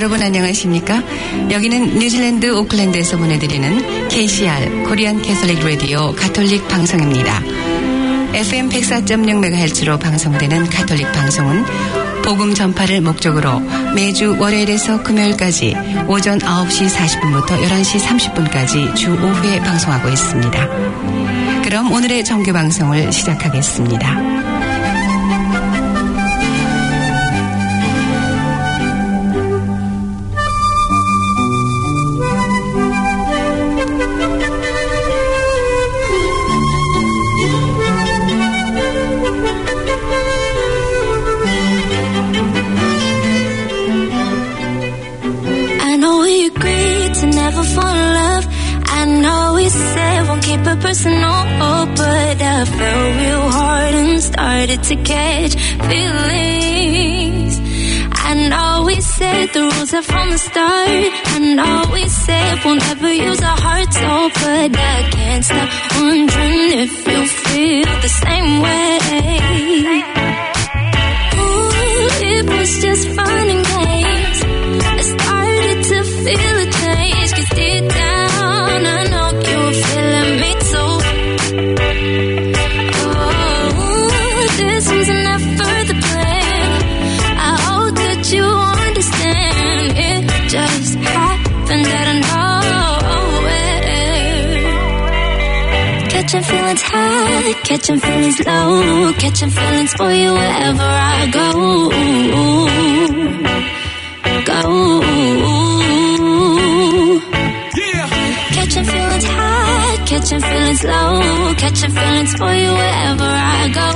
여러분 안녕하십니까? 여기는 뉴질랜드 오클랜드에서 보내드리는 KCR 코리안 캐톨릭 라디오 가톨릭 방송입니다. FM 104.6MHz로 방송되는 가톨릭 방송은 복음 전파를 목적으로 매주 월요일에서 금요일까지 오전 9시 40분부터 11시 30분까지 주 5회 방송하고 있습니다. 그럼 오늘의 정규 방송을 시작하겠습니다. Personal, but I fell real hard and started to catch feelings. And always said the rules are from the start. And always said we'll never use our hearts, oh, but I can't stop wondering if you feel the same way. Ooh, it was just fun and games. I started to feel a change, 'cause deep down I know you were feeling me too. This was never the plan. I hope that you understand. It just happened out of nowhere. Catching feelings high, catching feelings low, catching feelings for you wherever I go. Catching feelings high, catching feelings low, catching feelings for you wherever I go.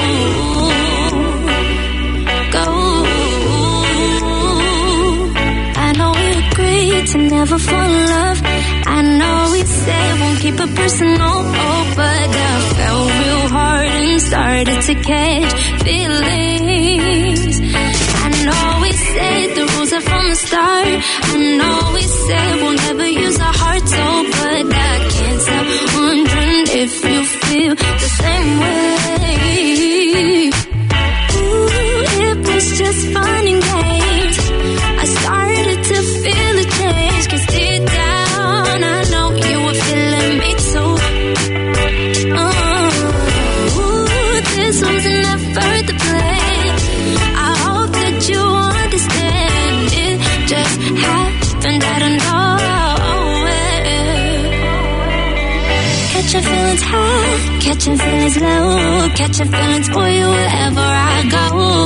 I know we agreed to never fall in love. I know we said won't keep it personal, oh, but I fell real hard and started to catch feelings. I know we said the rules are from the start. I know we said we'll never use our hearts, oh, but I can't stop wondering if you feel the same way. Ooh, it was just fun and games. I started to feel a change, 'cause deep down I know you were feeling me too. This was never the plan. I hope that you understand. It just happened out of nowhere. Catching feelings high, catching feelings low, catching feelings for you wherever I go.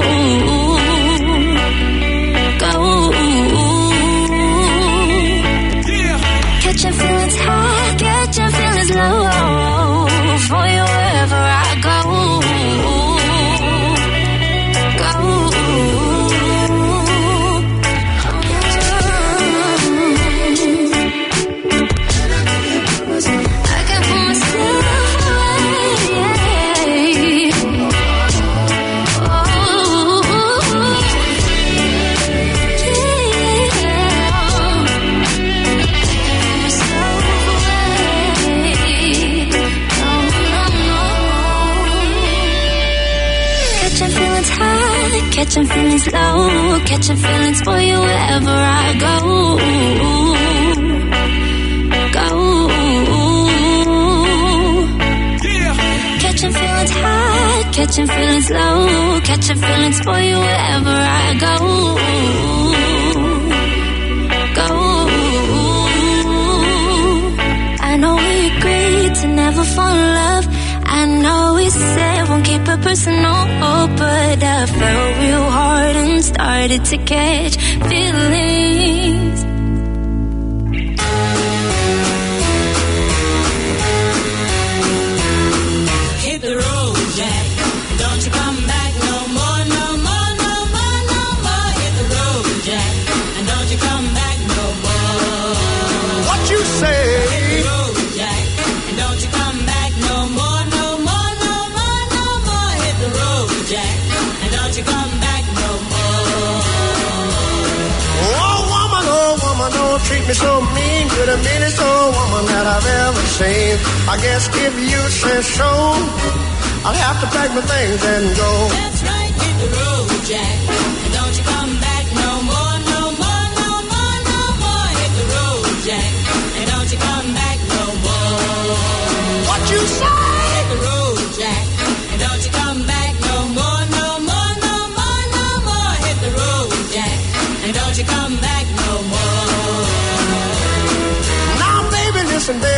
Catching feelings high, catching feelings low, for you wherever I go. Catching feelings low, catching feelings for you wherever I go. Catching feelings high, catching feelings low, catching feelings for you wherever I go. I know we agreed to never fall in love. I know we said won't keep it personal, oh, but I fell real hard and started to catch feelings. Hit the road, Jack. Don't you come back no more, no more, no more, no more. Hit the road, Jack. And don't you come back no more. What you say? Hit the road, Jack. And don't you come back no more, no more, no more, no more. Hit the road, Jack. And don't you come back no more. Oh woman, don't treat me so mean. You're the meanest old woman that I've ever seen. I guess if you say so, I'll have to pack my things and go. That's right, hit the road, Jack. And don't you come back no more, no more, no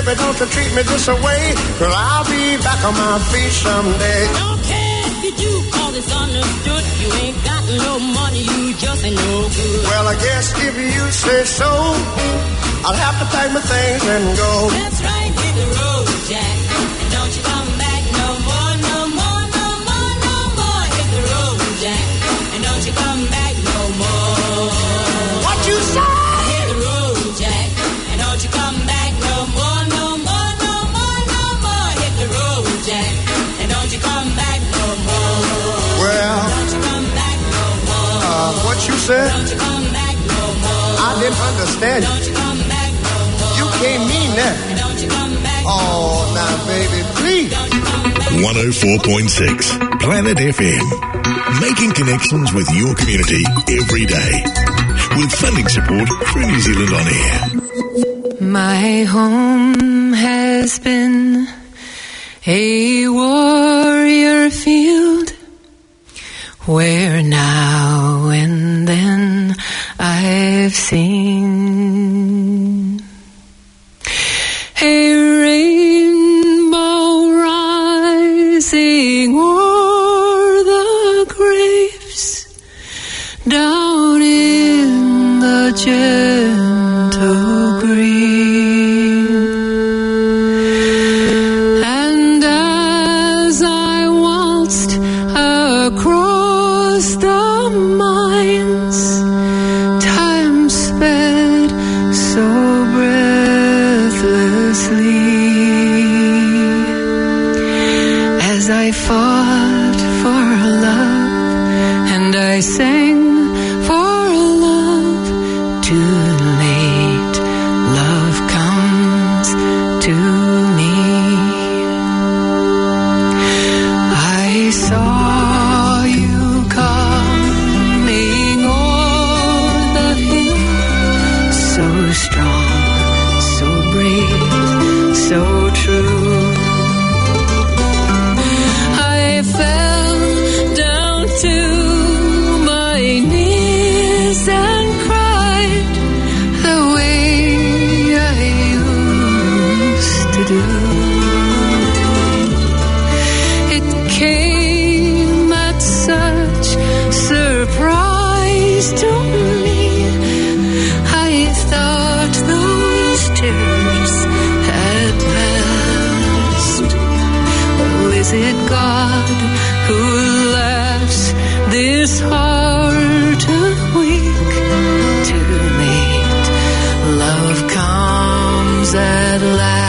baby, don't you treat me this way, 'cause I'll be back on my feet someday. Don't care if you do, 'cause it's understood. You ain't got no money, you just ain't no good. Well, I guess if you say so, I'll have to pack my things and go. That's right, hit the road, Jack. And don't you come back no more, no more, no more, no more. Hit the road, Jack. And don't you come back no more. What you say? Hit the road, Jack. And don't you come back no more, no more, no more, no more. Hit the road, Jack. And don't you come back no more. Well, Don't you come back no more. what you said? Don't you come back no more. I didn't understand you. Don't you come back no more. You can't mean that. Don't you come back. Oh, now, baby, please. 104.6 Planet FM. Making connections with your community every day. With funding support through New Zealand On Air. My home has been a warrior field where now and then I've seen a rainbow rising o'er the graves down in the gentle green. And as I waltzed across the mines, time sped so breathlessly as I fought for love and I sang for love. Too late, love comes to me. I saw you coming o'er the hill, so strong, so brave, so true. I fell down to my knees and cried the way I used to do. It came at such surprise to me. I thought those tears had passed. Oh, is it God who laughs this heart weak? Too late, love comes at last.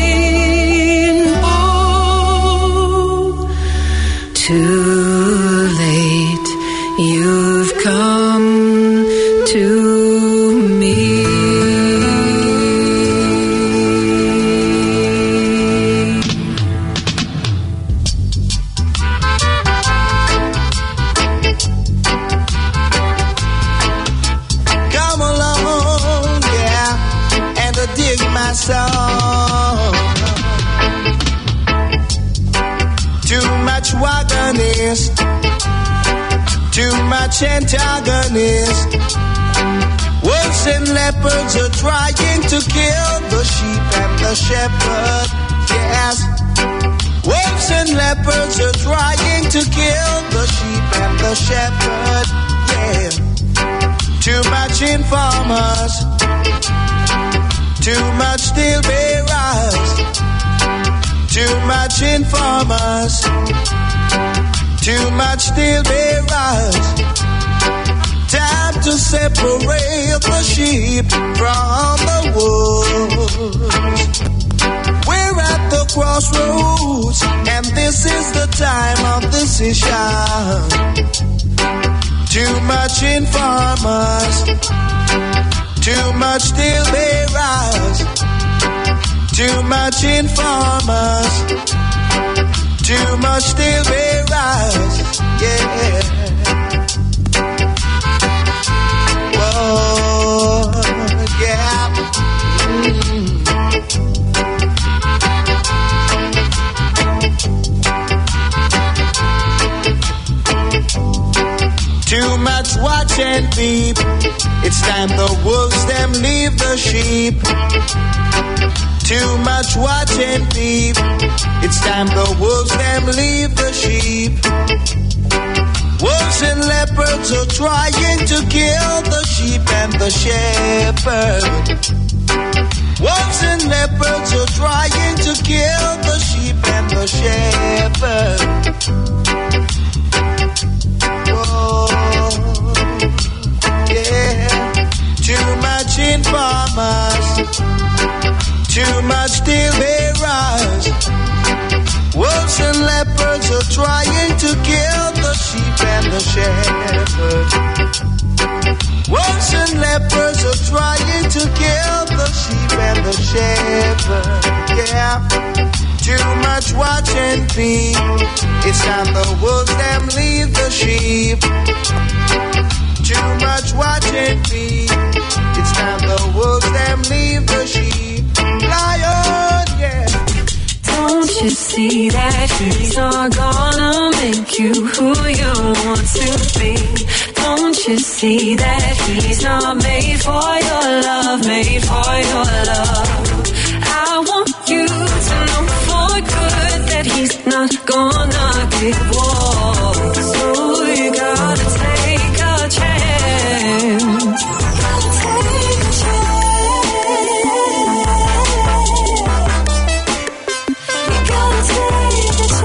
Too too much antagonist. Wolves and leopards are trying to kill the sheep and the shepherd. Yes. Wolves and leopards are trying to kill the sheep and the shepherd. Yeah. Too much informers. Too much steel bearers. Too much informers. Too much steel bearers. Time to separate the sheep from the wolves. We're at the crossroads, and this is the time of decision. Too much informers, too much steel bearers, too much informers, too much steel bearers, yeah. Whoa, yeah. Too much watch and peep. It's time the wolves them leave the sheep. Too much watch and peep. It's time the wolves them leave the sheep. Wolves and leopards are trying to kill the sheep and the shepherd. Wolves and leopards are trying to kill the sheep and the shepherd. Whoa, yeah. Too much informers, too much steel bearers. Wolves and leopards are trying to kill the sheep and the shepherd. Wolves and leopards are trying to kill the sheep and the shepherd. Yeah. Too much watch and peep. It's time the wolves them leave the sheep. Too much watch and peep. It's time the wolves them leave the sheep. Lion, yeah. Don't you see that he's not gonna make you who you want to be? Don't you see that he's not made for your love, made for your love? I want you to know for good that he's not gonna give walls. So you gotta take a chance. Gotta take a chance. You gotta take a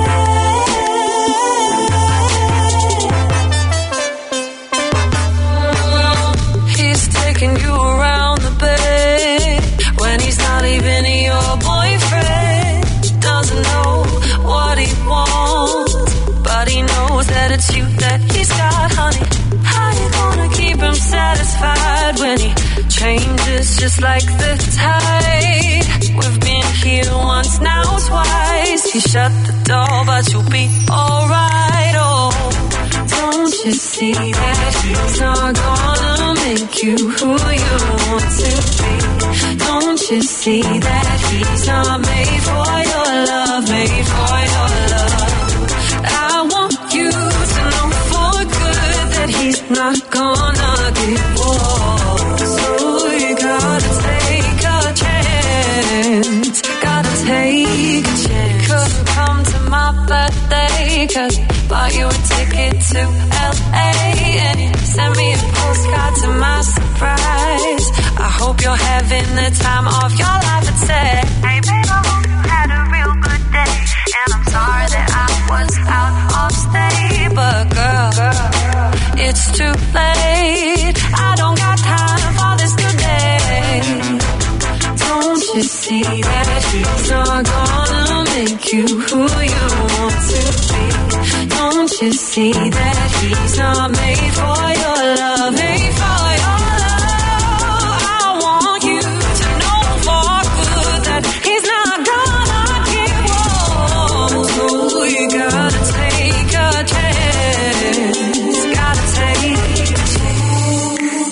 chance. He's taking you around the bed when he's not even your boyfriend. Doesn't know what he wants, but he knows that it's you that he's got, honey. How you gonna keep him satisfied when he changes just like the tide? We've been here once, now twice. He shut the door, but you'll be alright. Oh, don't you see that he's not gonna make you who you want to be? Don't you see that he's not made for your love, made for your love? I want you to know for good that he's not gonna give walls. So you gotta take a chance, gotta take a chance. Couldn't come to my birthday 'cause bought you a ticket to LA and you sent me a postcard to my surprise. I hope you're having the time of your life and say, hey babe, I hope you had a real good day, and I'm sorry that I was out of state, but girl, it's too late. I don't got time for this today. Don't you see that he's not gonna make you who you want to be? Don't you see that he's not made for your love, made for your love? I want you to know for good that he's not gonna give walls. So you gotta take a chance, gotta take a chance.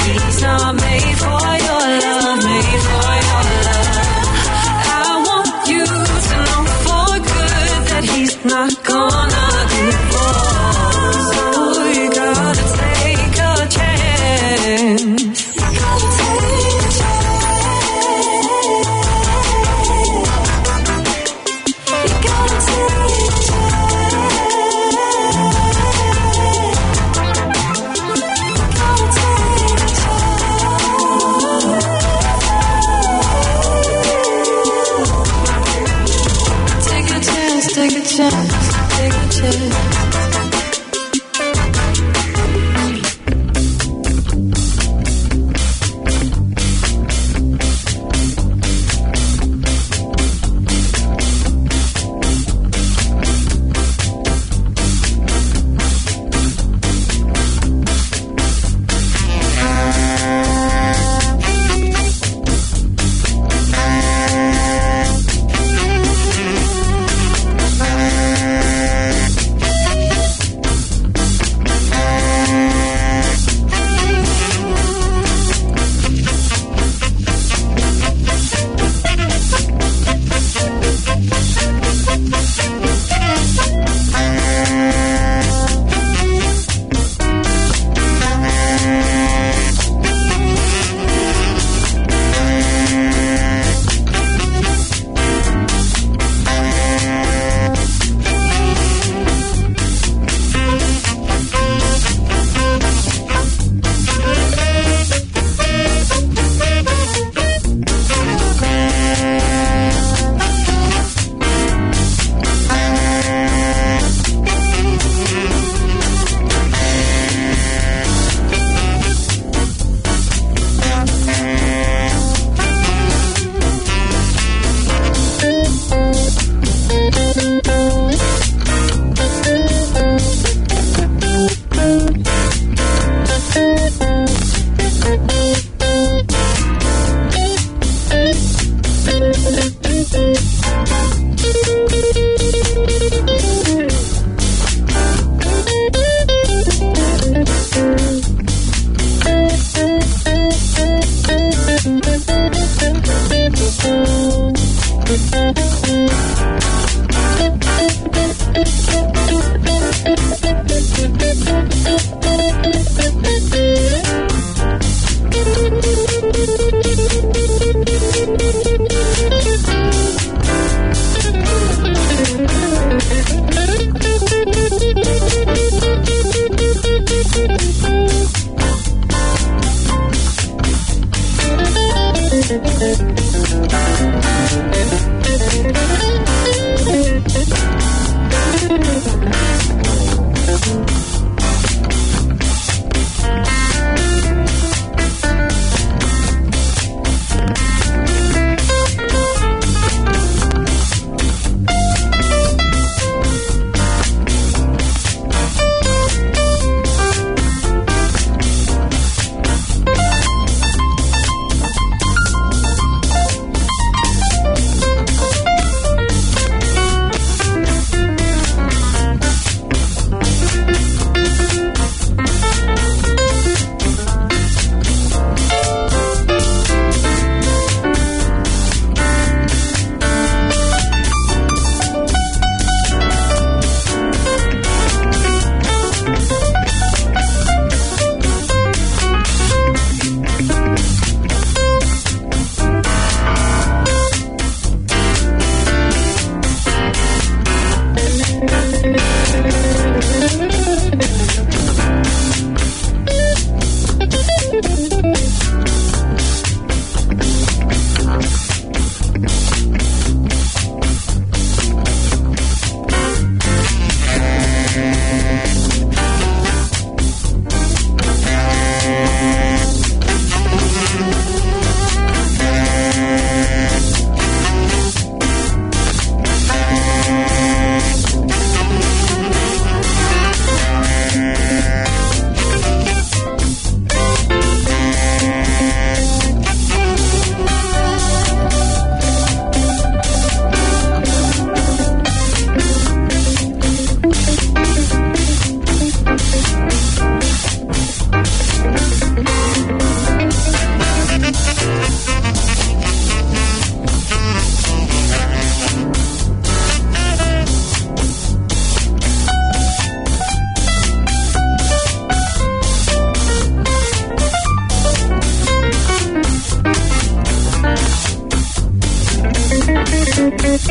He's not made for your love, made for your love. I want you to know for good that he's not gonna divorce. So you gotta take a chance. You gotta take a chance. You gotta take a Take a chance, take a chance.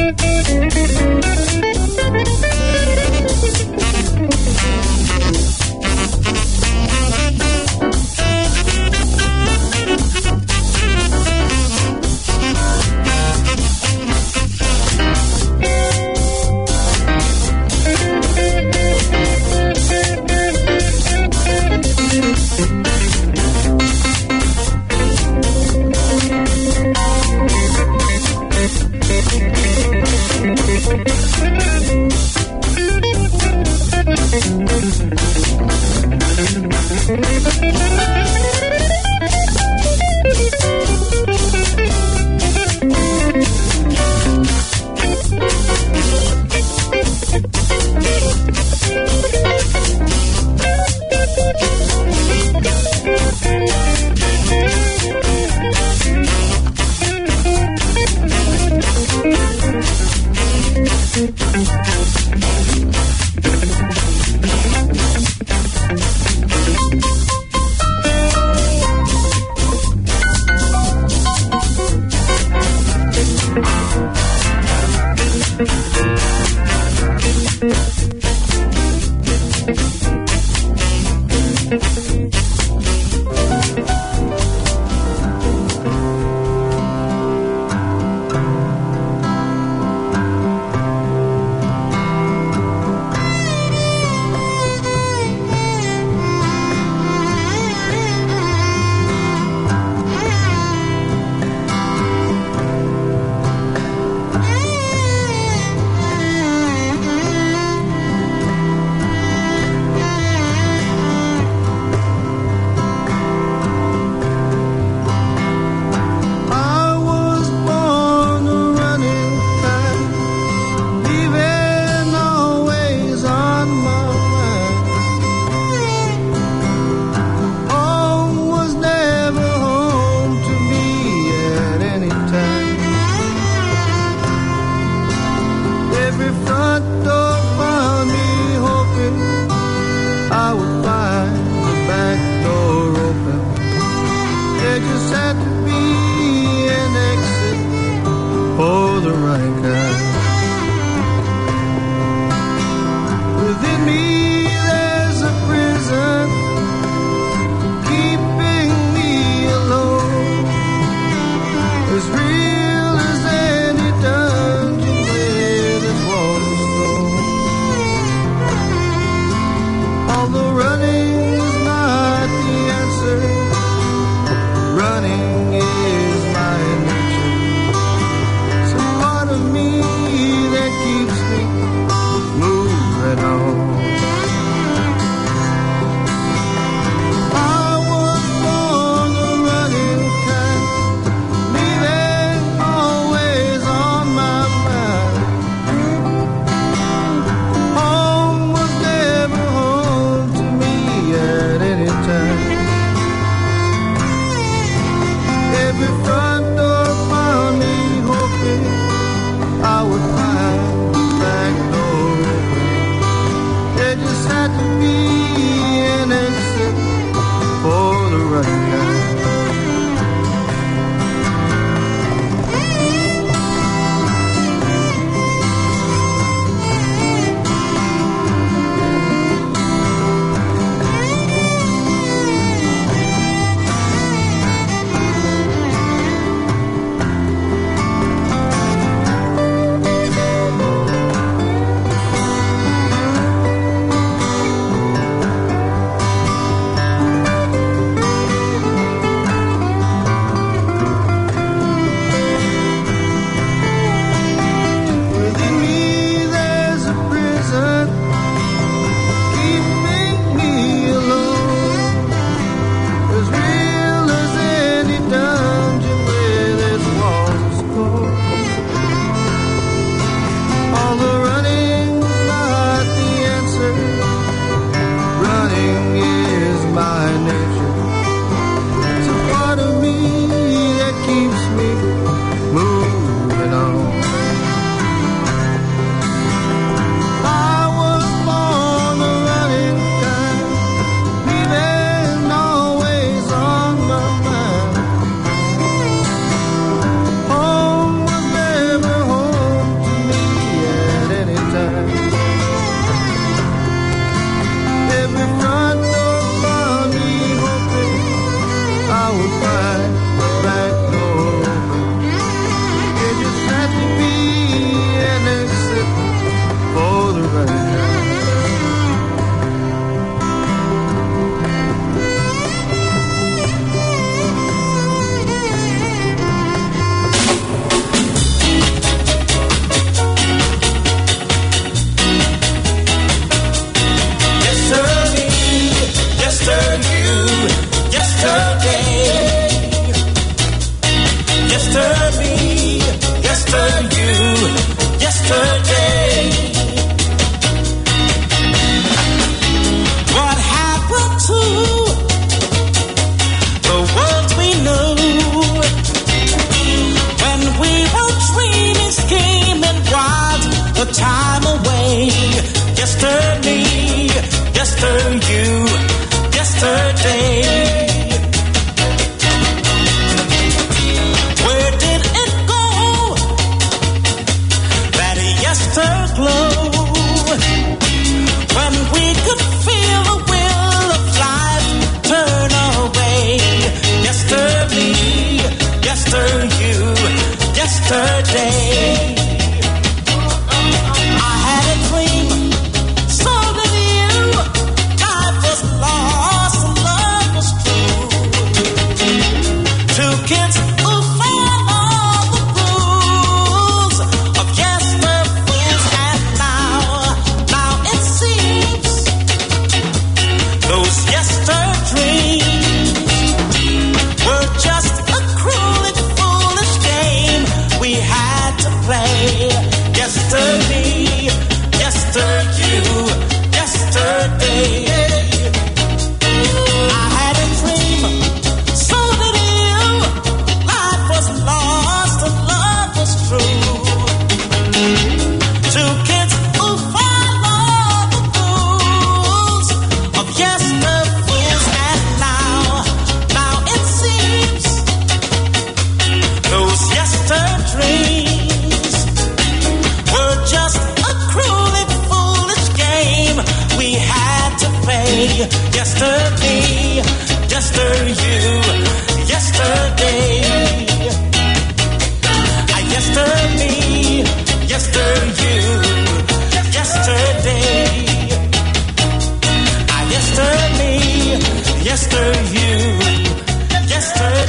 Running is my nature. Some part of me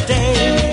day.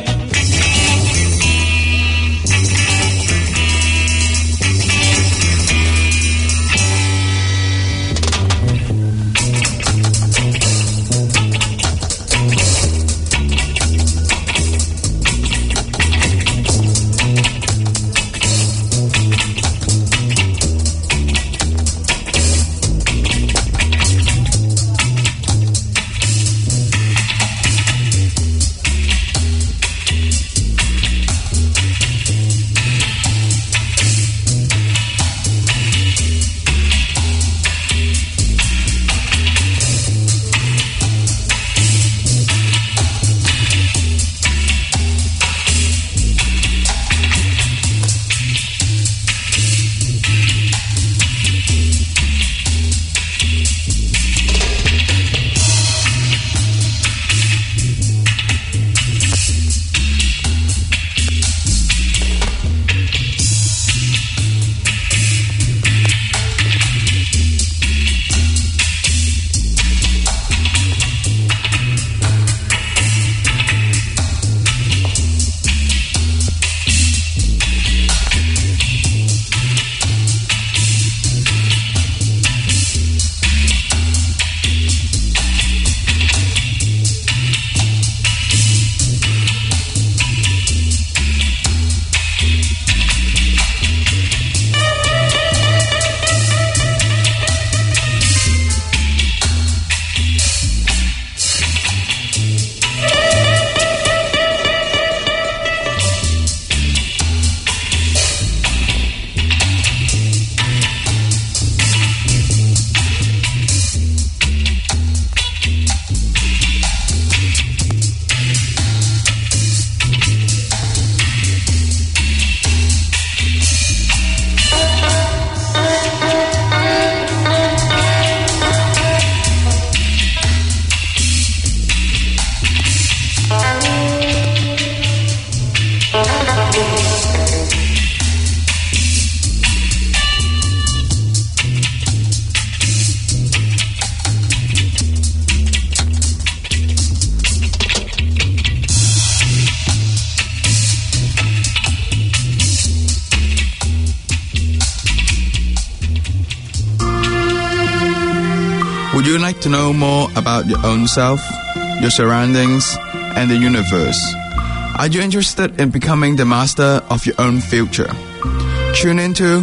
Would you like to know more about your own self, your surroundings, and the universe? Are you interested in becoming the master of your own future? Tune into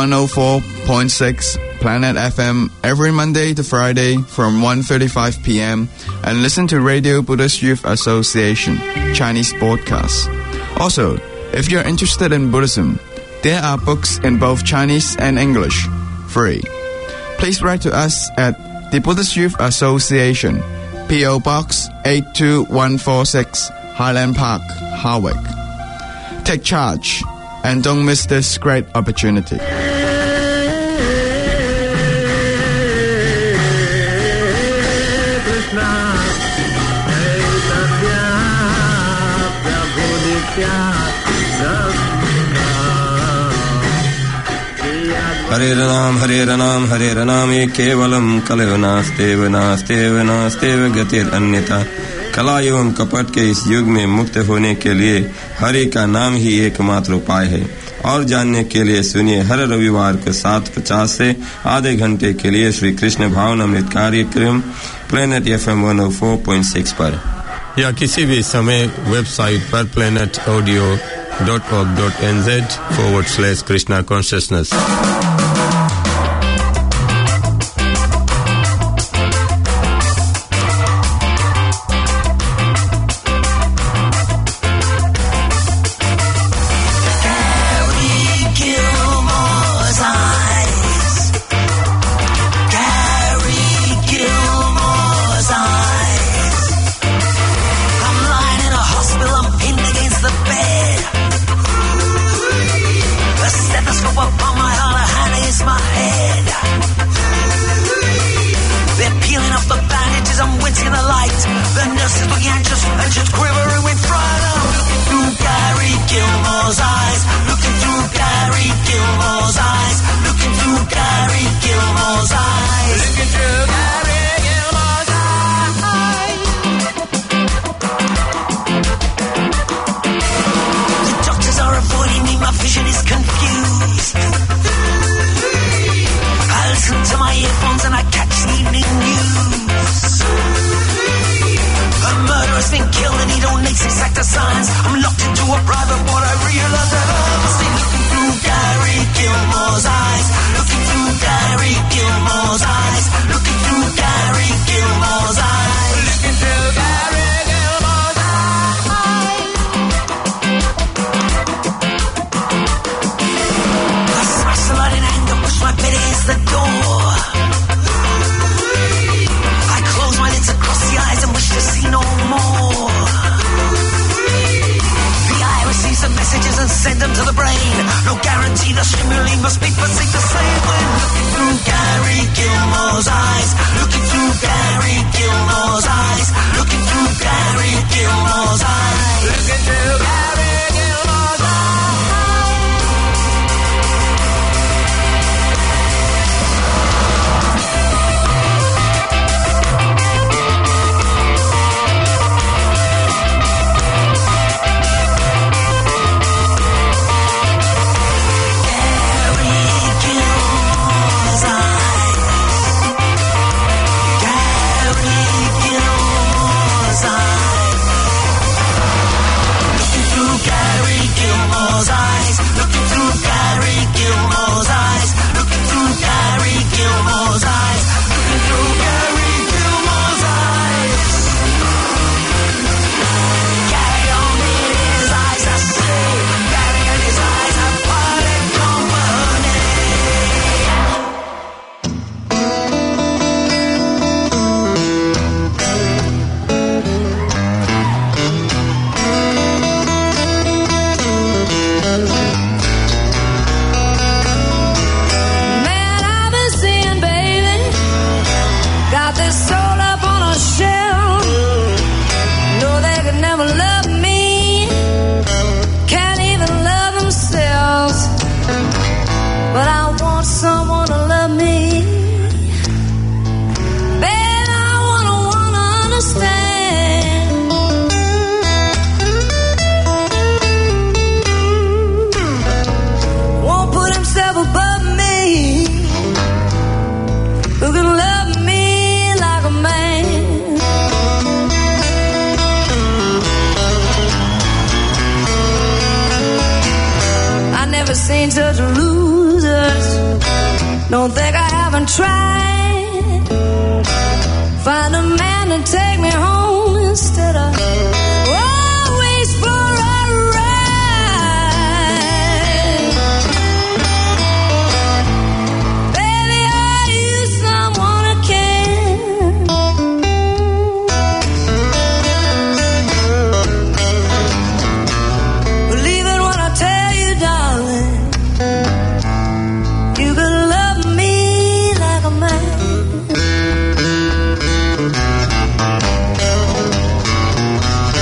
104.6 Planet FM every Monday to Friday from 1:35 p.m. and listen to Radio Buddhist Youth Association Chinese podcast. Also, if you're interested in Buddhism, there are books in both Chinese and English, free. Please write to us at the Buddhist Youth Association, P.O. Box 82146, Highland Park, Harwich. Take charge and don't miss this great opportunity. Hare Ranam, Ek Kevalam, Kalayo Nastev, Gatir Annita. कला एवं कपट के इस युग में मुक्त होने के लिए हरि का नाम ही एकमात्र उपाय है। और जानने के लिए सुनिए हर रविवार को 7:50 से आधे घंटे के लिए श्री कृष्ण भावनामृत कार्यक्रम प्लेनेट FM 104.6 पर, या किसी भी समय वेबसाइट पर planetaudio.org.nz/Krishna Consciousness। Upon my heart, signs. I'm locked into a private what I realize that I must be looking through Gary Gilmore's eyes. Looking through Gary Gilmore's eyes. Looking through Gary Gilmore's eyes. Looking through Gary Gilmore's eyes. I smash the light in anger, push my bed against the door. I close my lids across the eyes and wish to see no more. The eye receives the messages and send them to the brain. No guarantee the stimuli must be perceived the same when looking through Gary Gilmore's eyes. Looking through Gary Gilmore's eyes. Looking through Gary Gilmore's eyes. Looking through Gary Gilmore's eyes. Seen such losers. Don't think I haven't tried. Find a man to take me home instead of always for a ride. Baby, are you someone I can? Believe it when I tell you, darling. You could love me like a man.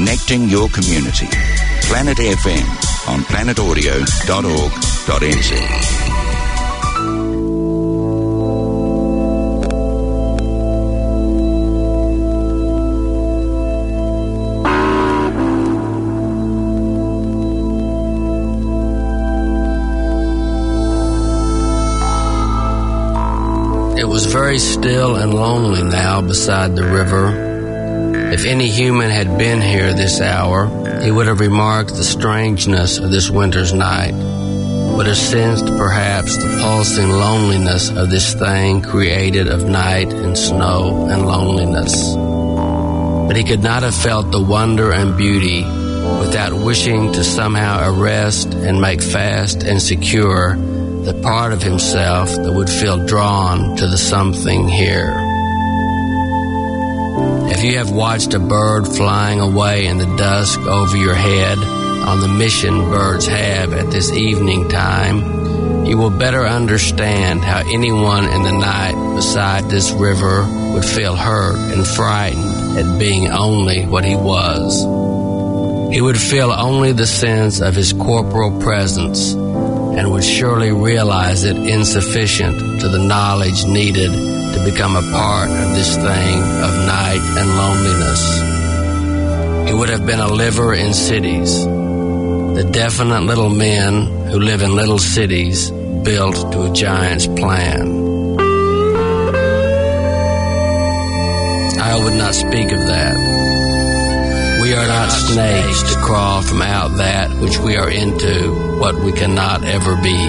connecting your community. Planet FM on planetaudio.org.nz. It was very still and lonely now beside the river. If any human had been here this hour, he would have remarked the strangeness of this winter's night, would have sensed perhaps the pulsing loneliness of this thing created of night and snow and loneliness. But he could not have felt the wonder and beauty without wishing to somehow arrest and make fast and secure the part of himself that would feel drawn to the something here. If you have watched a bird flying away in the dusk over your head on the mission birds have at this evening time, you will better understand how anyone in the night beside this river would feel hurt and frightened at being only what he was. He would feel only the sense of his corporal presence and would surely realize it insufficient to the knowledge needed to become a part of this thing of night and loneliness. He would have been a liver in cities, the definite little men who live in little cities built to a giant's plan. I would not speak of that. We are not snakes to crawl from out that which we are into, what we cannot ever be.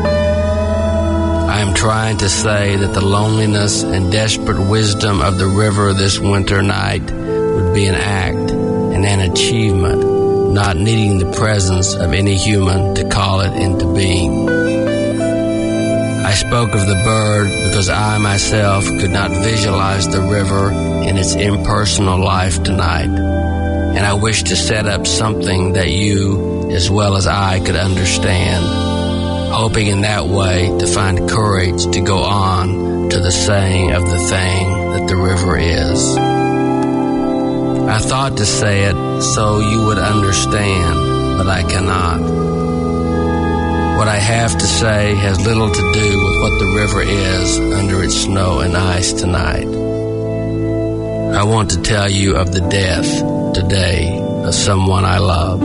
I am trying to say that the loneliness and desperate wisdom of the river this winter night would be an act and an achievement, not needing the presence of any human to call it into being. I spoke of the bird because I myself could not visualize the river in its impersonal life tonight, and I wish to set up something that you, as well as I, could understand, hoping in that way to find courage to go on to the saying of the thing that the river is. I thought to say it so you would understand, but I cannot. What I have to say has little to do with what the river is under its snow and ice tonight. I want to tell you of the death today of someone I love.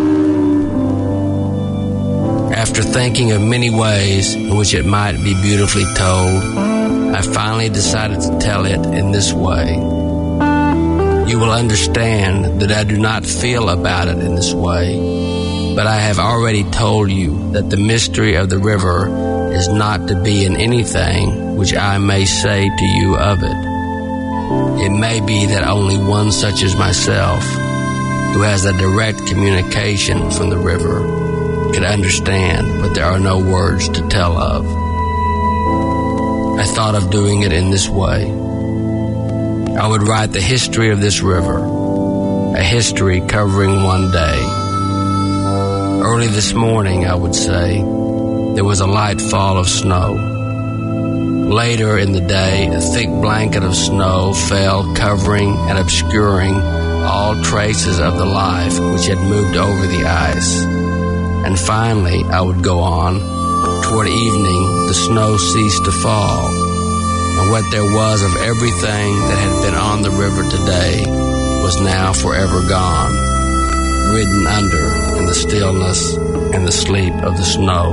After thinking of many ways in which it might be beautifully told, I finally decided to tell it in this way. You will understand that I do not feel about it in this way, but I have already told you that the mystery of the river is not to be in anything which I may say to you of it. It may be that only one such as myself, who has a direct communication from the river, could understand, but there are no words to tell of. I thought of doing it in this way. I would write the history of this river, a history covering one day. Early this morning, I would say, there was a light fall of snow. Later in the day, a thick blanket of snow fell, covering and obscuring all traces of the life which had moved over the ice. And finally, I would go on. Toward evening, the snow ceased to fall, and what there was of everything that had been on the river today was now forever gone, ridden under in the stillness and the sleep of the snow.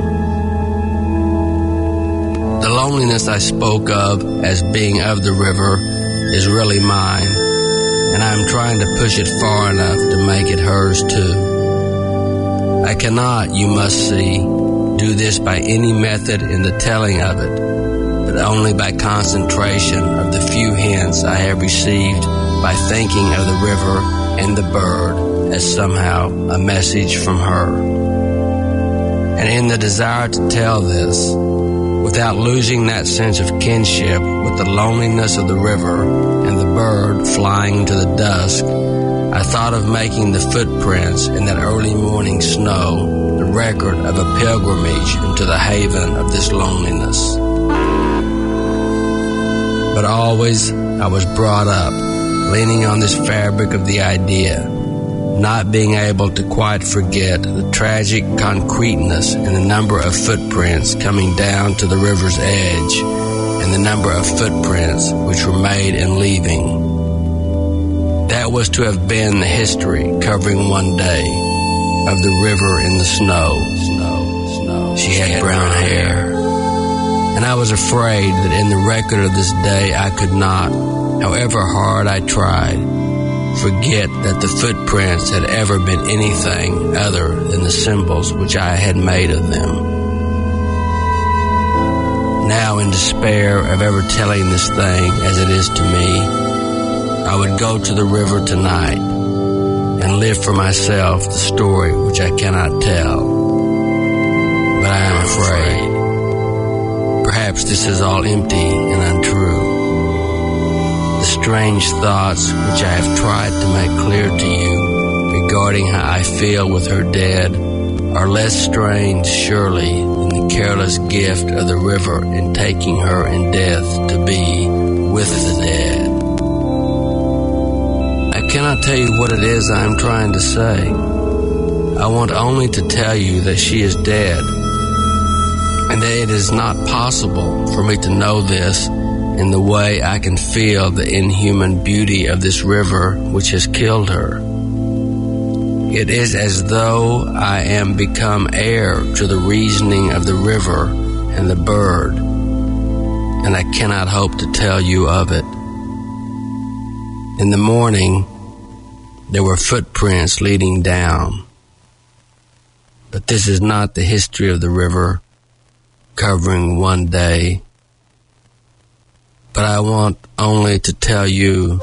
The loneliness I spoke of as being of the river is really mine, and I am trying to push it far enough to make it hers too. I cannot, you must see, do this by any method in the telling of it, but only by concentration of the few hints I have received by thinking of the river and the bird as somehow a message from her. And in the desire to tell this, without losing that sense of kinship with the loneliness of the river and the bird flying into the dusk, I thought of making the footprints in that early morning snow the record of a pilgrimage into the haven of this loneliness. But always I was brought up, leaning on this fabric of the idea, not being able to quite forget the tragic concreteness in the number of footprints coming down to the river's edge and the number of footprints which were made in leaving. That was to have been the history covering one day of the river in the snow. She had brown hair. And I was afraid that in the record of this day I could not, however hard I tried, forget that the footprints had ever been anything other than the symbols which I had made of them. Now, in despair of ever telling this thing as it is to me, I would go to the river tonight and live for myself the story which I cannot tell. But I am afraid. Perhaps this is all empty and untrue. The strange thoughts which I have tried to make clear to you regarding how I feel with her dead are less strange, surely, than the careless gift of the river in taking her in death to be with the dead. I cannot tell you what it is I am trying to say. I want only to tell you that she is dead, and that it is not possible for me to know this in the way I can feel the inhuman beauty of this river which has killed her. It is as though I am become heir to the reasoning of the river and the bird, and I cannot hope to tell you of it. In the morning, there were footprints leading down, but this is not the history of the river covering one day. But I want only to tell you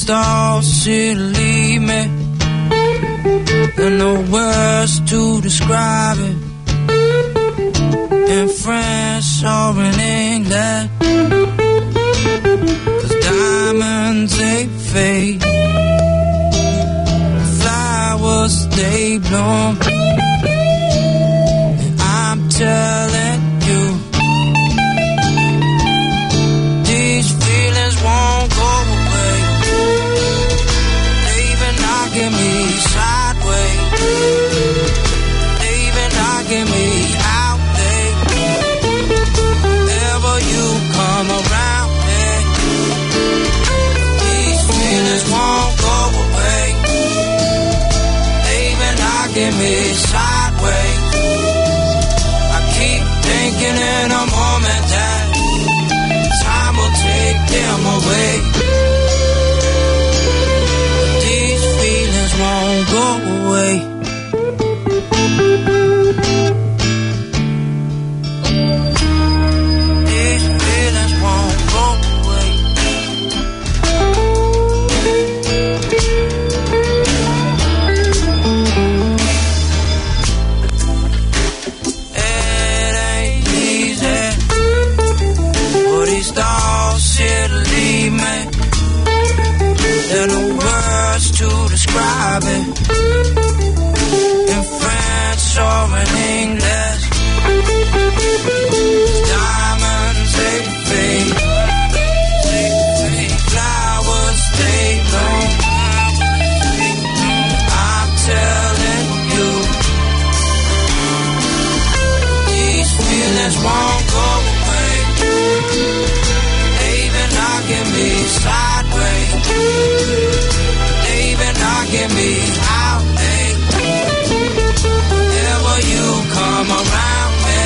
starts to leave me. There are no words to describe it, in French or in English. 'Cause diamonds they fade, flowers they bloom, and I'm telling you, these feelings won't go away. They've been knocking me sideways, they've been knocking me out there. Whenever you come around me, these feelings won't go away. They've been knocking me sideways. I keep thinking in a moment that time will take them away. But these feelings won't go away. These feelings won't go away. It ain't easy for these thoughts here to leave me. There are no words to describe it, in French or in English. Diamonds they fade, flowers they bloom. I'm telling you, these feelings won't go away. They've been knocking me sideways, they've been knocking me out there. Whenever you come around me,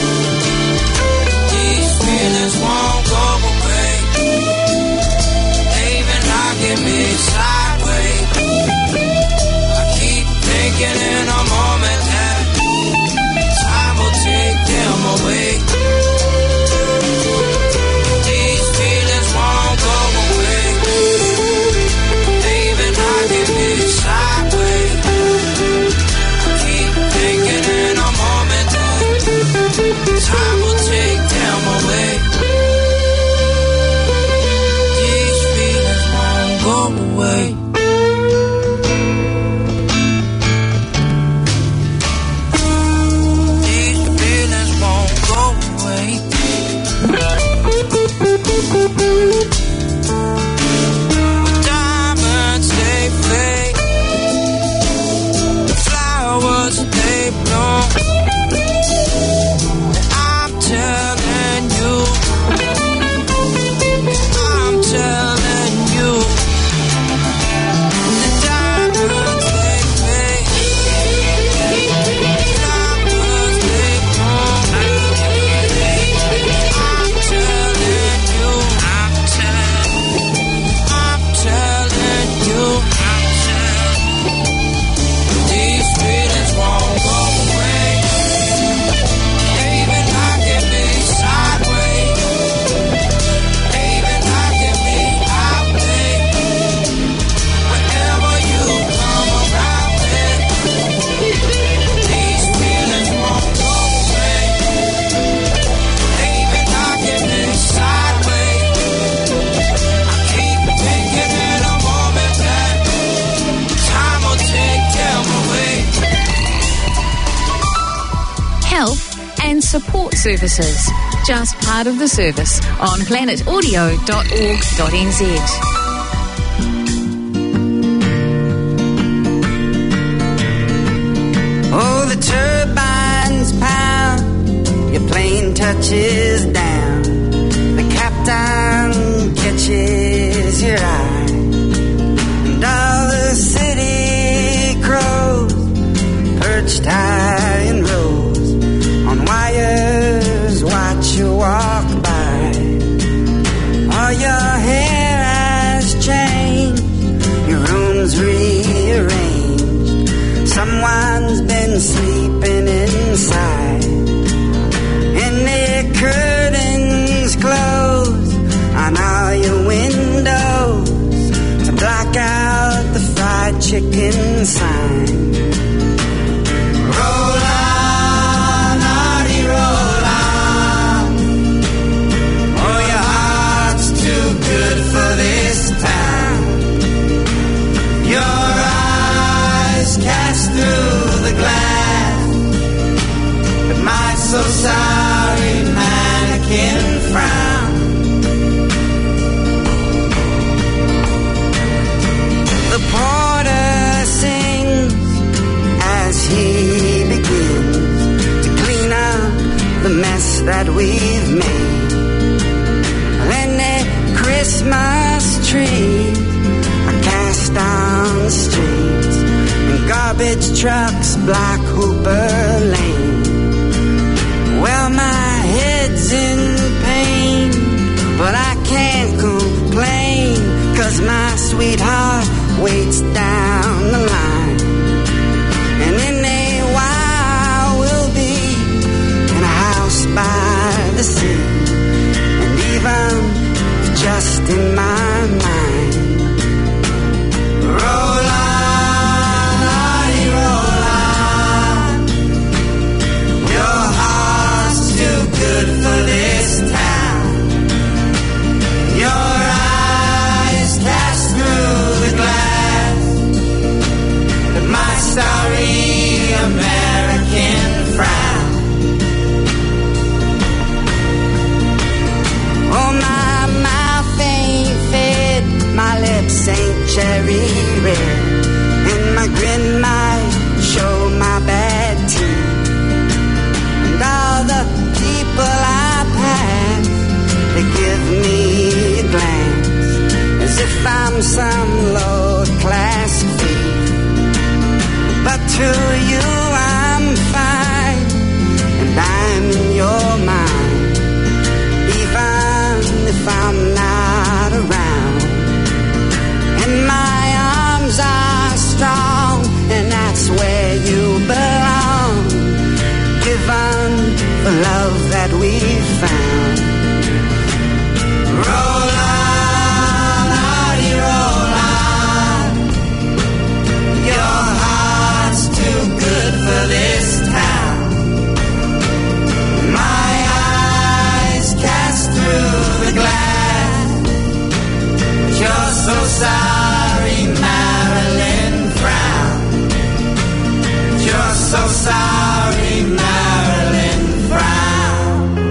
these feelings won't go away. They've been knocking me sideways. I keep thinking in a moment that time will take them away. These feelings won't go away. They've been knocking me sideways. I keep thinking in a moment that time will take them away. These feelings won't go away. These feelings won't go away. Diamonds they fade, the flowers they bloom. I'm telling you, I'm telling you, the diamonds they fade, flowers they bloom. I'm telling you, I'm telling you, these feelings won't go away. They've been knocking me sideways, they've been knocking me out there. Whenever you come around me, these feelings won't go away. They've been knocking me sideways. I keep thinking in a moment that time will take them away. Health and support services. Just part of the service on planetaudio.org.nz. Oh, the turbines pound, your plane touches down. The captain catches your eye, and all the city crows perched high in rows on wires watch you walk by. All your hair has changed, your room's rearranged. Someone's been sleeping inside, and they could chicken sign. Roll on, Artie, roll on. Oh, your heart's too good for this town. Your eyes cast through the glass, but my so sorry mannequin frown. The porter sings as he begins to clean up the mess that we've made. Then a Christmas tree are cast on the streets, and garbage trucks block Hooper Lane. Well, my head's in pain, but I can't complain, 'cause my sweetheart waits down the line. And in a while we'll be in a house by the sea, and even just in my mind. Roll on, Artie, roll on. Your heart's too good for this town. Your eyes cast through the glass, but my sorry American frown. Oh, my mouth ain't fed, my lips ain't cherry red, and my grin might show my bad teeth. And all the people I pass, they give me a glance, as if I'm some low-class thief. But to you I'm fine, and I'm in your mind, even if I'm not around. And my arms are strong, and that's where you belong, given the love that we found. Roll on, Artie, roll on. Your heart's too good for this town. My eyes cast through the glass, but you're so sorry, Marilyn frown. You're so sorry, Marilyn frown.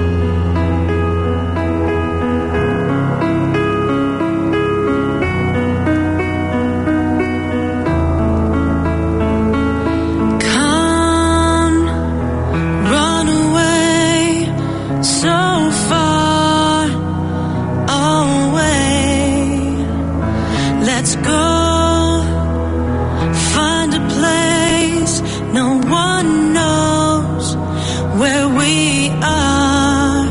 Come, run away, so far away. Let's go, find a place no one knows where we are.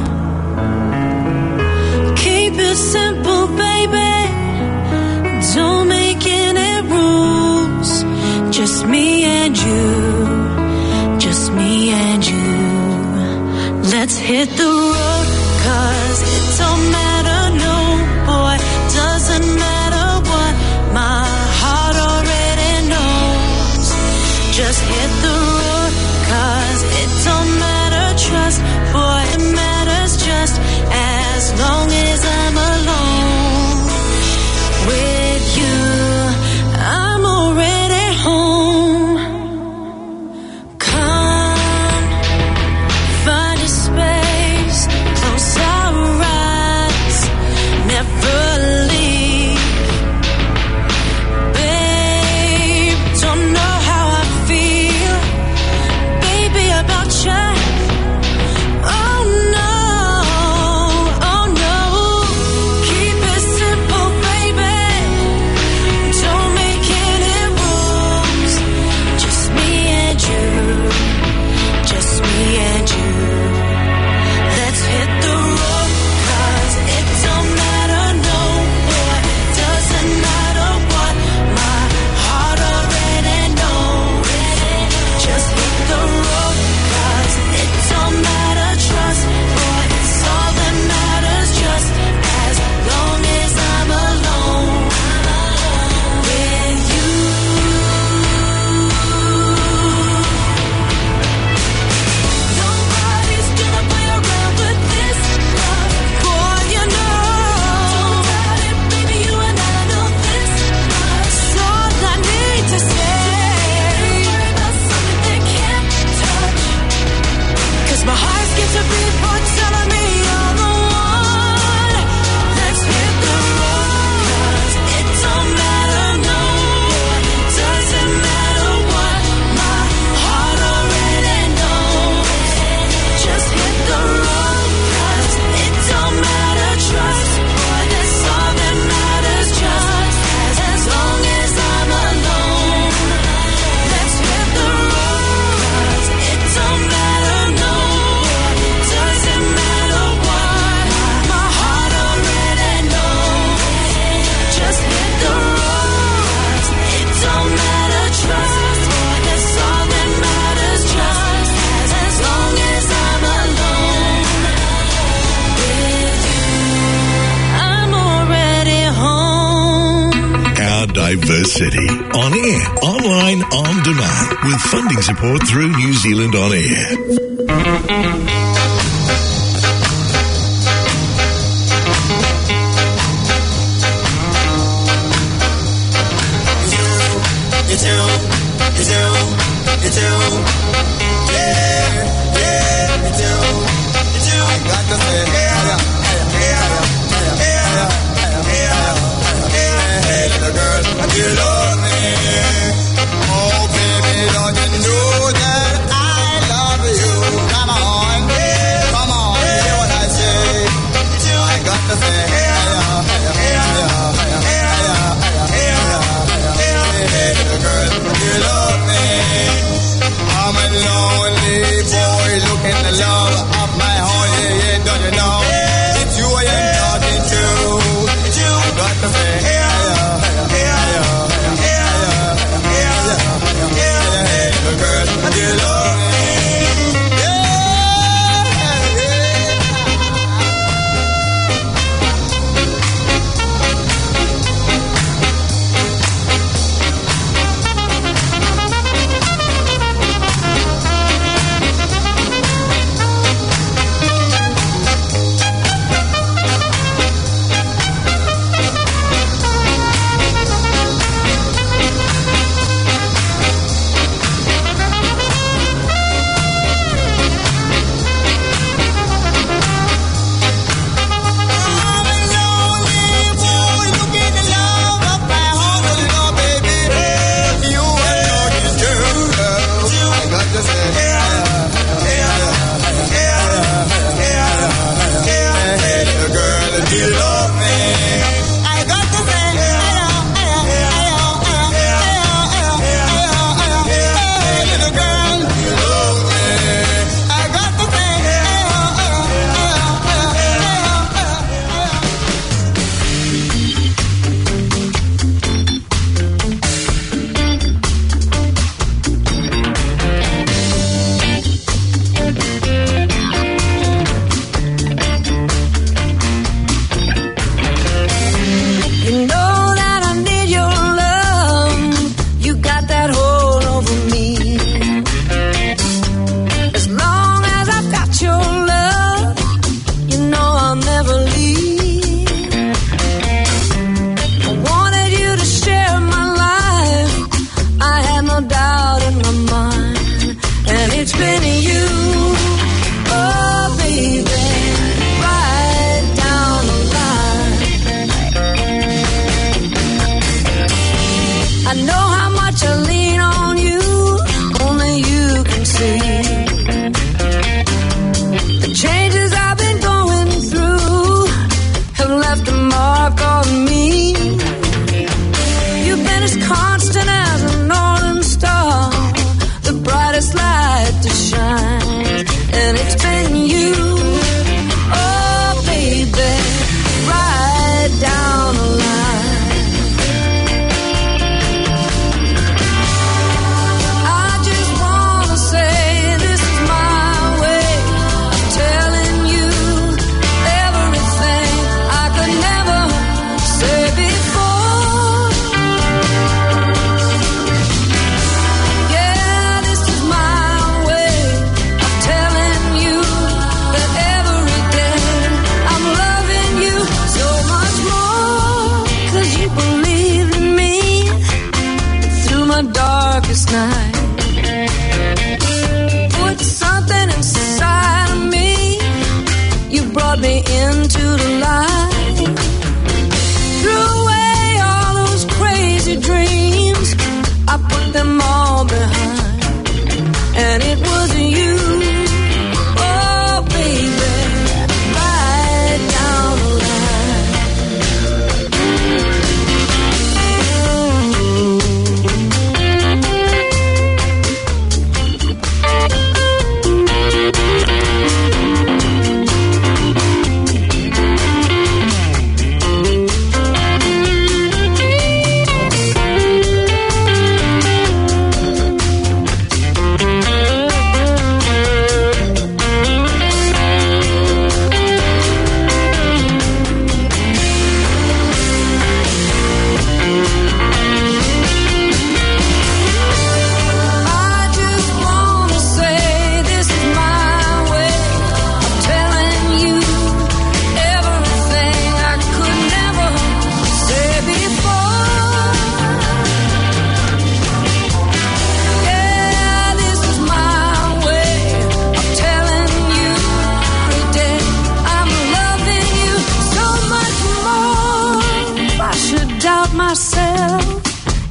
Keep it simple, baby, don't make any rules. Just me and you, just me and you. Let's hit the road, 'cause it don't matter, no boy, doesn't matter what my heart already knows. Just hit the road, 'cause it don't matter, trust, boy, it matters just as long as I'm alone. With you, I'm already home. Come, find a space, close our eyes, City. On air, online, on demand. With funding support through New Zealand On Air.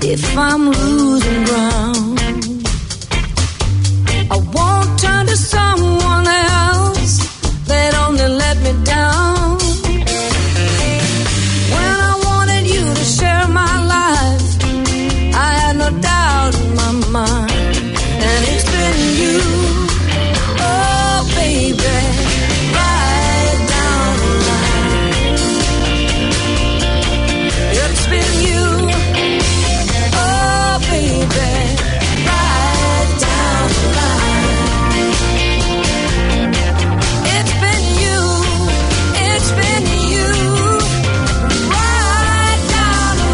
if I'm losing ground. I won't turn to someone else that only let me down. When I wanted you to share my life, I had no doubt in my mind, and it's been you, oh baby, right down the line. It's been you, oh baby, right down the line. It's been you, it's been you, right down the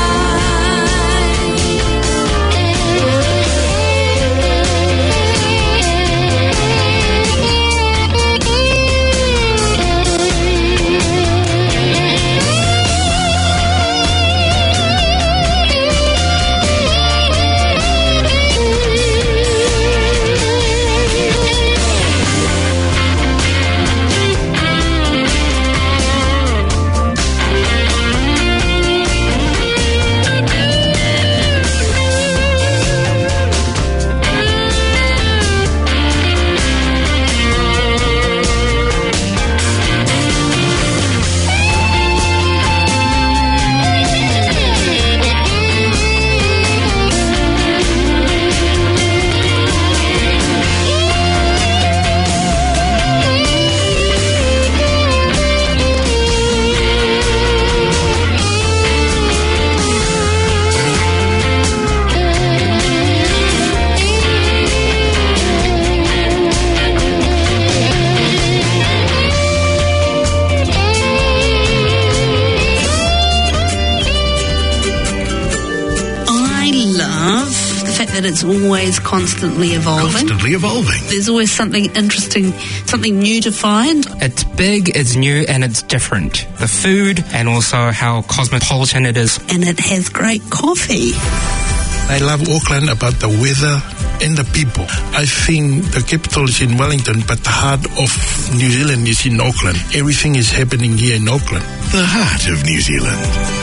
that it's always constantly evolving. Constantly evolving. There's always something interesting, something new to find. It's big, it's new, and it's different. The food and also how cosmopolitan it is. And it has great coffee. I love Auckland about the weather and the people. I think the capital is in Wellington, but the heart of New Zealand is in Auckland. Everything is happening here in Auckland. The heart of New Zealand.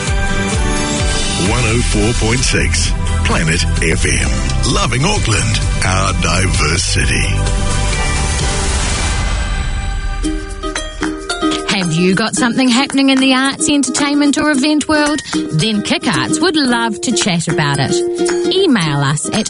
104.6 Planet FM. Loving Auckland, our diverse city. Have you got something happening in the arts, entertainment or event world? Then Kick Arts would love to chat about it. Email us at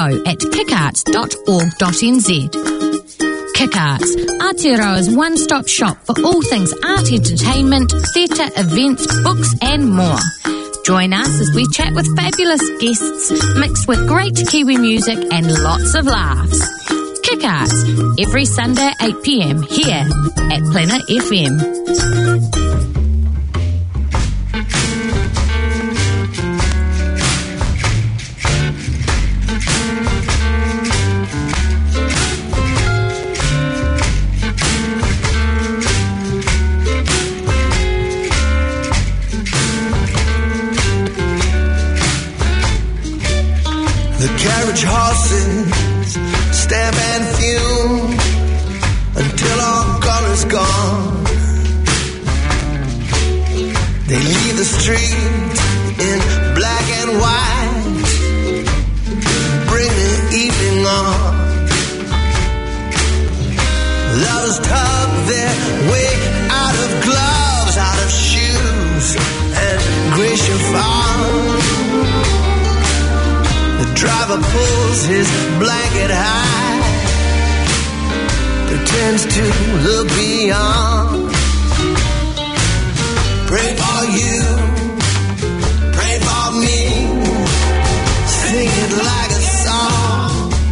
info@kickarts.org.nz. Kick Arts, Aotearoa's one-stop shop for all things art, entertainment, theatre, events, books and more. Join us as we chat with fabulous guests, mixed with great Kiwi music and lots of laughs. Kick Arts, every Sunday at 8 p.m. here at Planet FM. Carriage horses stamp and fume until all color's gone. They leave the street in black and white, bring the evening on. Lovers tug their way out of gloves, out of shoes and gray chiffon. The driver pulls his blanket high, pretends to look beyond. Pray for you, pray for me, sing it like a song.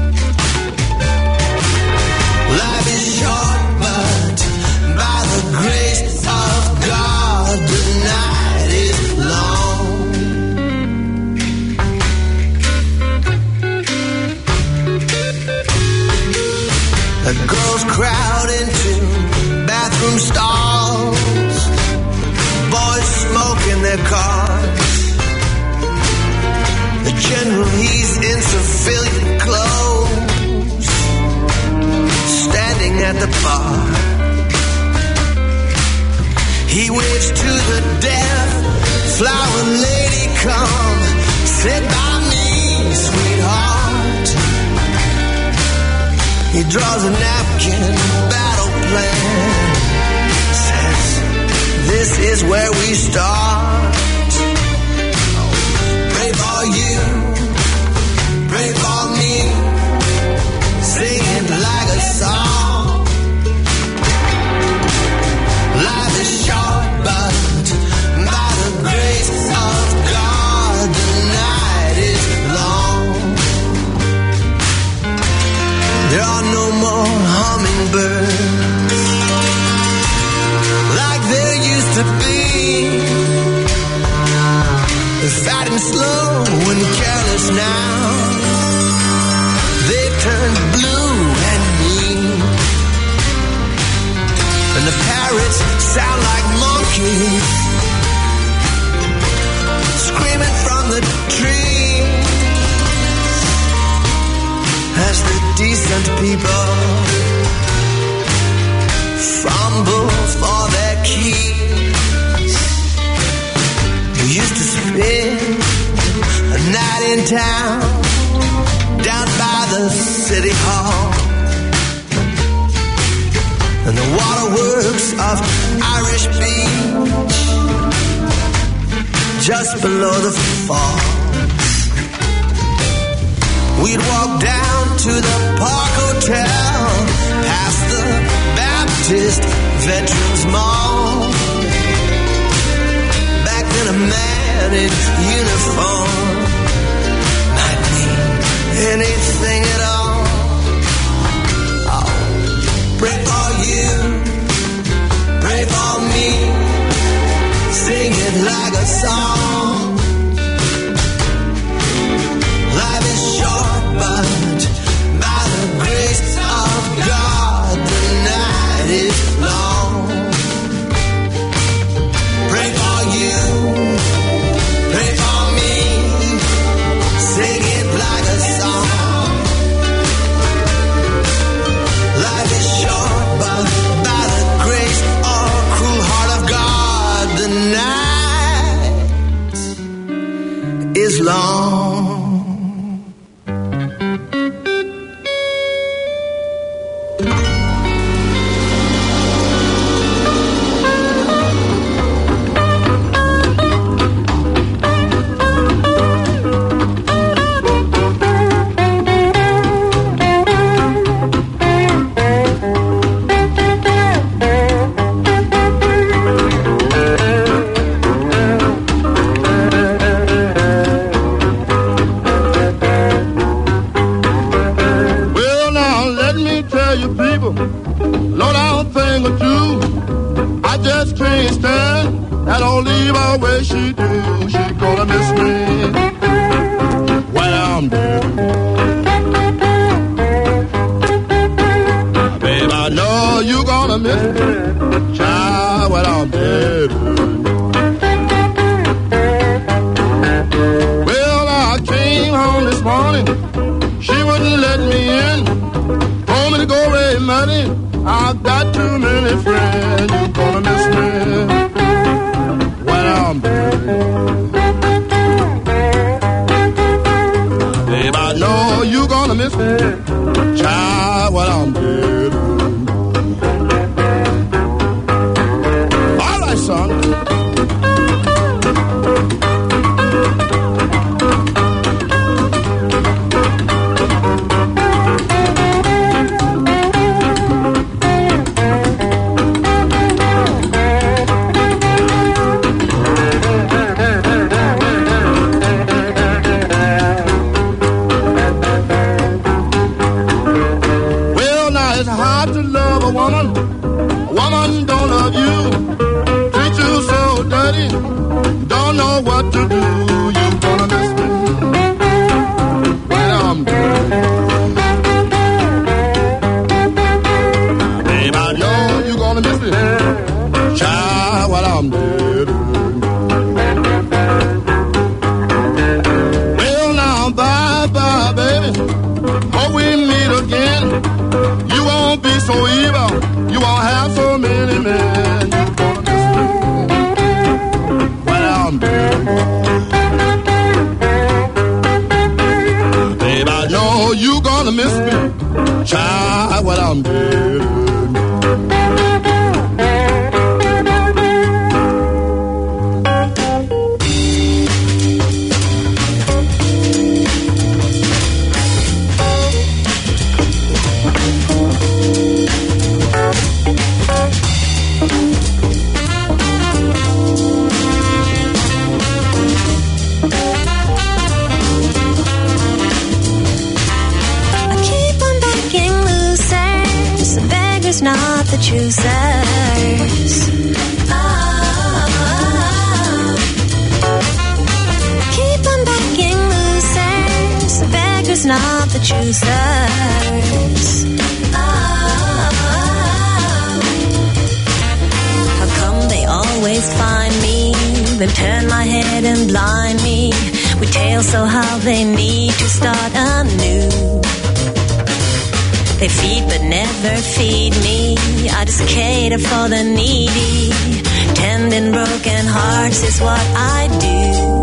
Life is short, but by the grace of God, the night is long. The girls crowd into bathroom stalls, boys smoke in their cars. The general, he's in civilian clothes, standing at the bar. He waves to the deaf flower lady, come Sit by me, sweetheart. He draws a napkin, battle plan. Says, this is where we start. Pray for you, pray for me, singing like a song. Life is short, but by the grace of God, the night is long. There are no more hummingbirds like there used to be. They're fat and slow and careless now. They've turned blue and mean. And the parrots sound like monkeys screaming from the trees as the decent people fumble for their keys. You used to spend a night in town down by the city hall, and the waterworks of Irish Beach just below the falls. We'd walk down to the Park Hotel, past the Baptist Veterans Mall. Back then a man in uniform might mean anything at all. Oh, pray for you, pray for me, sing it like a song. Life is short, but by the grace of God, the night is long. Pray for you, pray for me, sing it like a song. Life is short, but by the grace or cruel heart of God, the night is long. know you gonna miss me. Child, what I'm doing. Not the choosers. Keep on backing losers. The beggars, not the choosers. How come they always find me, then turn my head and blind me with tales so how they need to start anew? They feed but never feed me. I just cater for the needy. Tending broken hearts is what I do.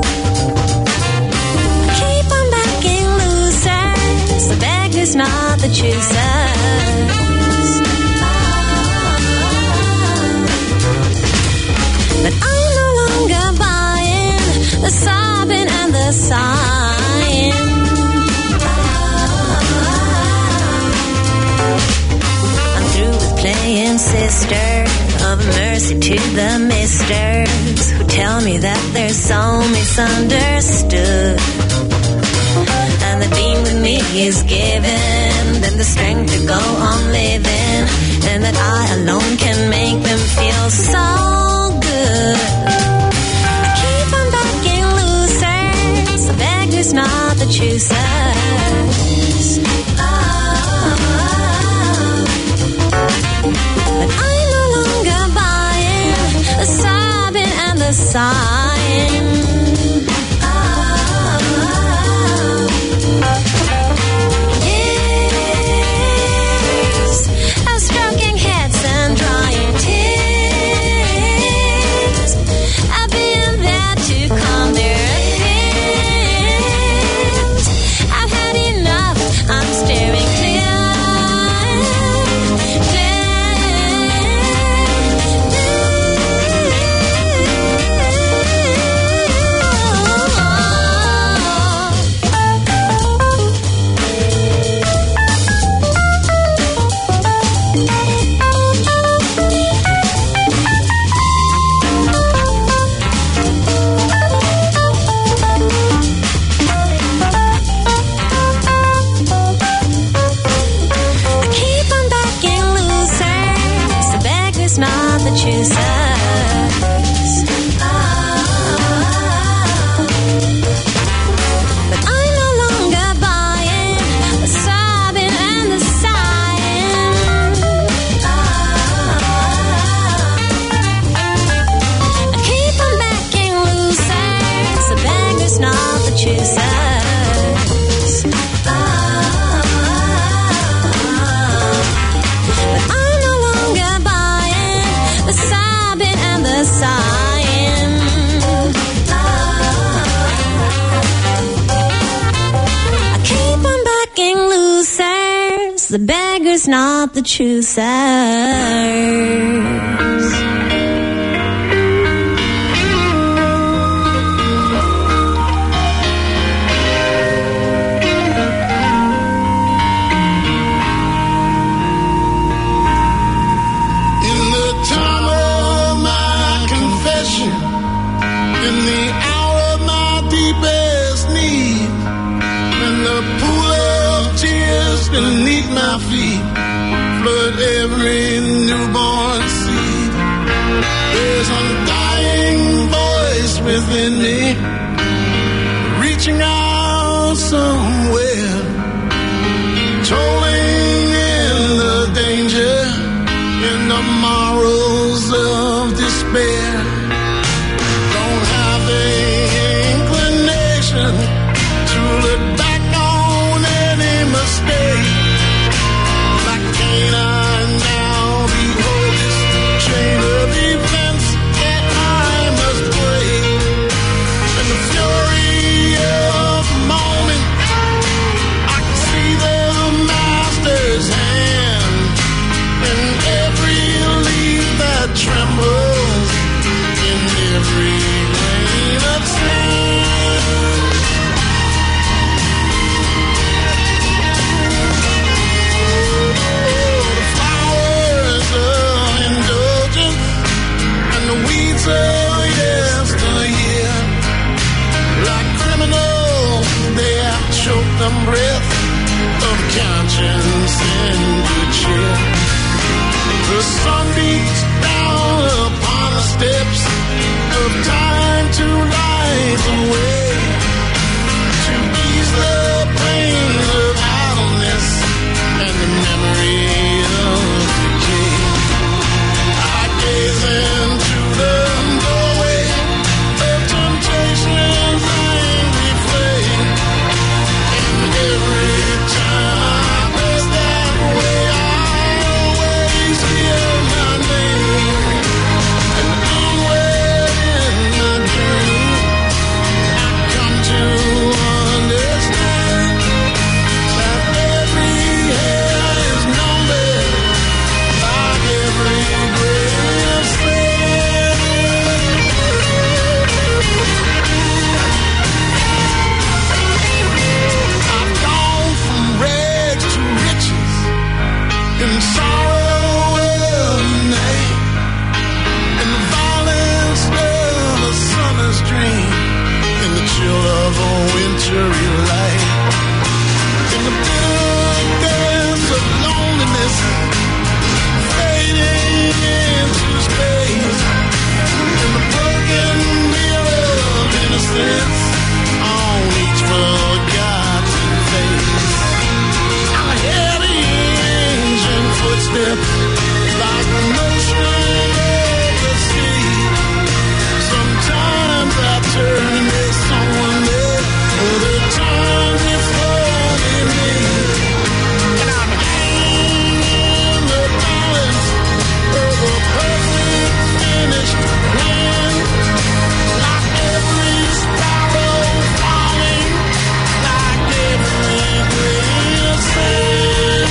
Keep on backing losers. The beggars, not the choosers. But I'm no longer buying the sobbing and the sighing. Playing sister of mercy to the misters who tell me that they're so misunderstood. And the being with me is given them the strength to go on living, and that I alone can make them feel so good. I keep on backing losers. The beggars, not the choosers. But I'm no longer buying the sobbing and the sighing. Years of stroking heads and drying tears. I've been there to calm their fears. I've had enough, I'm staring clear. Not the choosers. But I'm no longer buying the sobbing and the sighing. I keep on backing losers. The beggars, not the choosers. But I'm no longer the sobbing and the sighing. I keep on backing losers. The beggars, not the choosers. In the hour of my deepest need, when the pool of tears beneath my feet flood every newborn seed, there's a dying voice within me, reaching out somewhere, tolling in the danger, in the morrows of despair. To look back on any mistake, like Canaan now behold this chain of events that I must break. In the fury of the moment, I can see the breath of conscience and good cheer. The sun beats down upon the steps of time to light the way, to ease the pain of idleness and the memory of decay. I gaze into the doorway of temptation's angry flame, and every time I pass that way, I always hear my name. And somewhere in my dream, I've come to understand that every hair is numbered, like every grain of sand. I've gone from rags to riches, in sorrow and hate, in the violence of a summer's dream, in the chill of a wintry light, in the bitter dance of loneliness, fading into space, in the broken mirror of innocence on each forgotten face. I hear the ancient footsteps like the motion of the sea. Sometimes I turn and there's someone there, other times it's only me. And I'm hanging in the balance of a perfect finished plan, like every sparrow falling, like every grain of sand.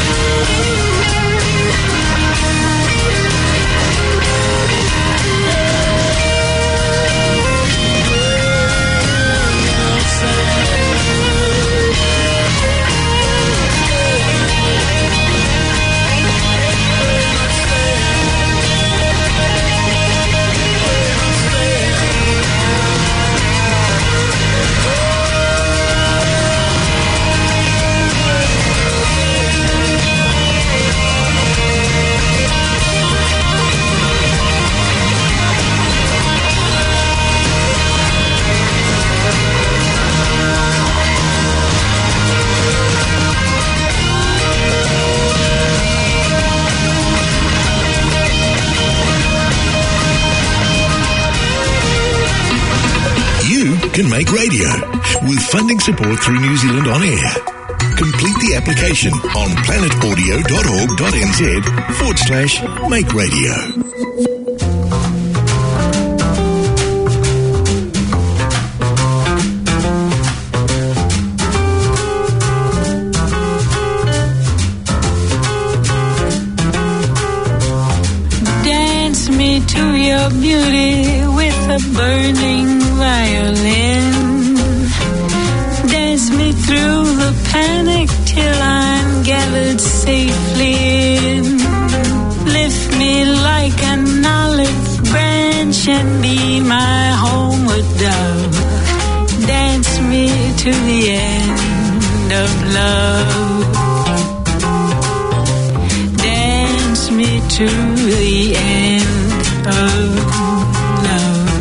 You can make radio with funding support through New Zealand On Air. Complete the application on planetaudio.org.nz/make radio. Dance me to your beauty with a burning violin. Dance me through the panic till I'm gathered safely in. Lift me like an olive branch and be my homeward dove. Dance me to the end of love. Dance me to the end of love.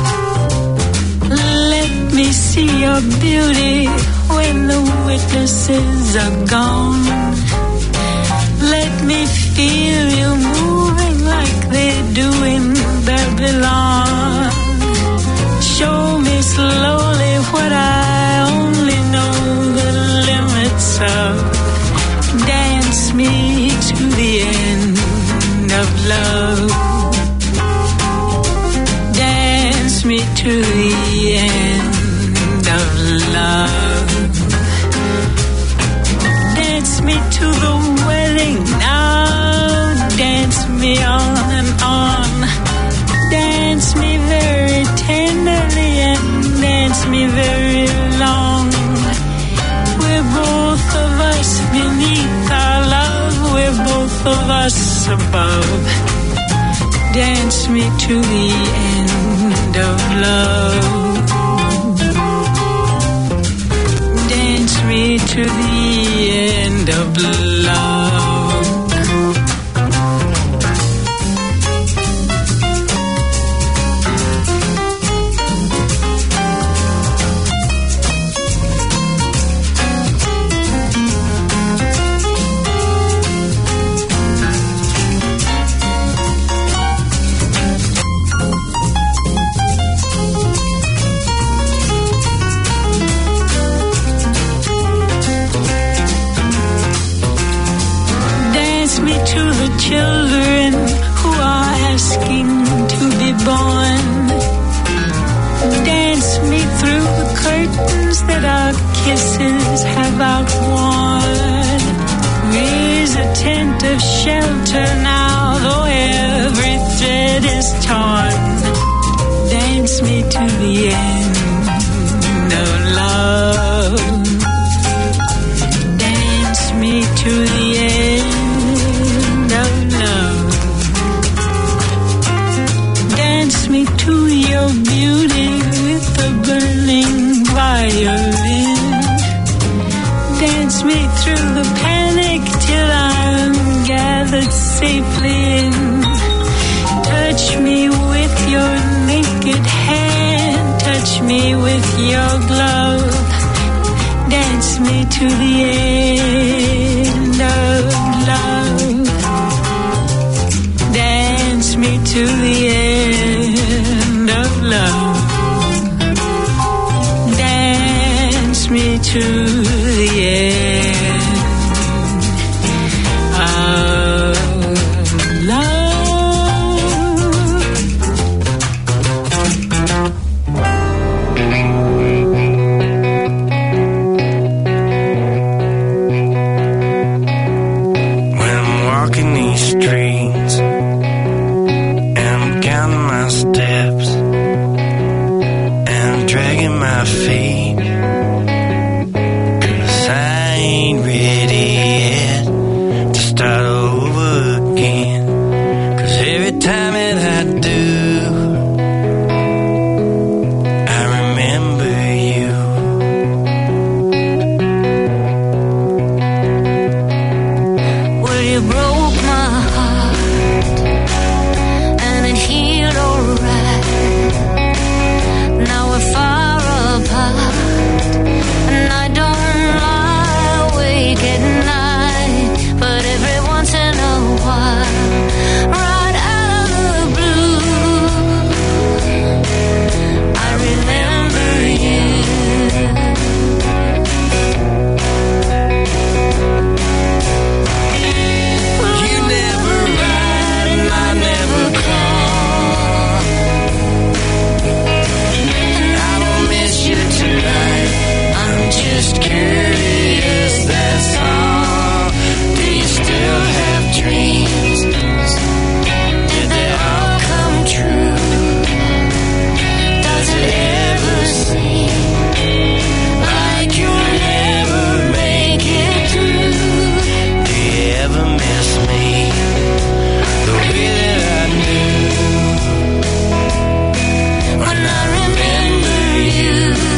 Let me see your beauty when the witnesses are gone. Let me feel you moving like they do in Babylon. Show me slowly what I only know the limits of. Dance me to the end of love. Dance me to the end of love. Dance me to the wedding now. Dance me on and on. Dance me very tenderly and dance me very long. We're both of us beneath our love. We're both of us above. Dance me to the end of love. Dance me to the end of love. Children who are asking to be born, dance me through the curtains that our kisses have outworn. Raise a tent of shelter now, though every thread is torn. Dance me to the end of love. Dance me to the end. Me to your beauty with the burning violin. Dance me through the panic till I'm gathered safely in. Touch me with your naked hand. Touch me with your glove. Dance me to the end of love. Dance me to the end of love. Dance me to the end of love. When I'm walking these streets and counting my steps and dragging my feet, 'cause I ain't ready yet to start over again. 'Cause every time that I do, I remember you. Well, you broke my heart and it healed alright. Now we're far apart and I don't lie awake at night, but every once in a while, right out of the blue, I remember you. You never write and I never call, and I will miss you tonight. I'm just curious, that's all. Do you still have dreams? Did they all come true? Does it ever seem like you'll never make it through? Do you ever miss me the way that I do when I remember you?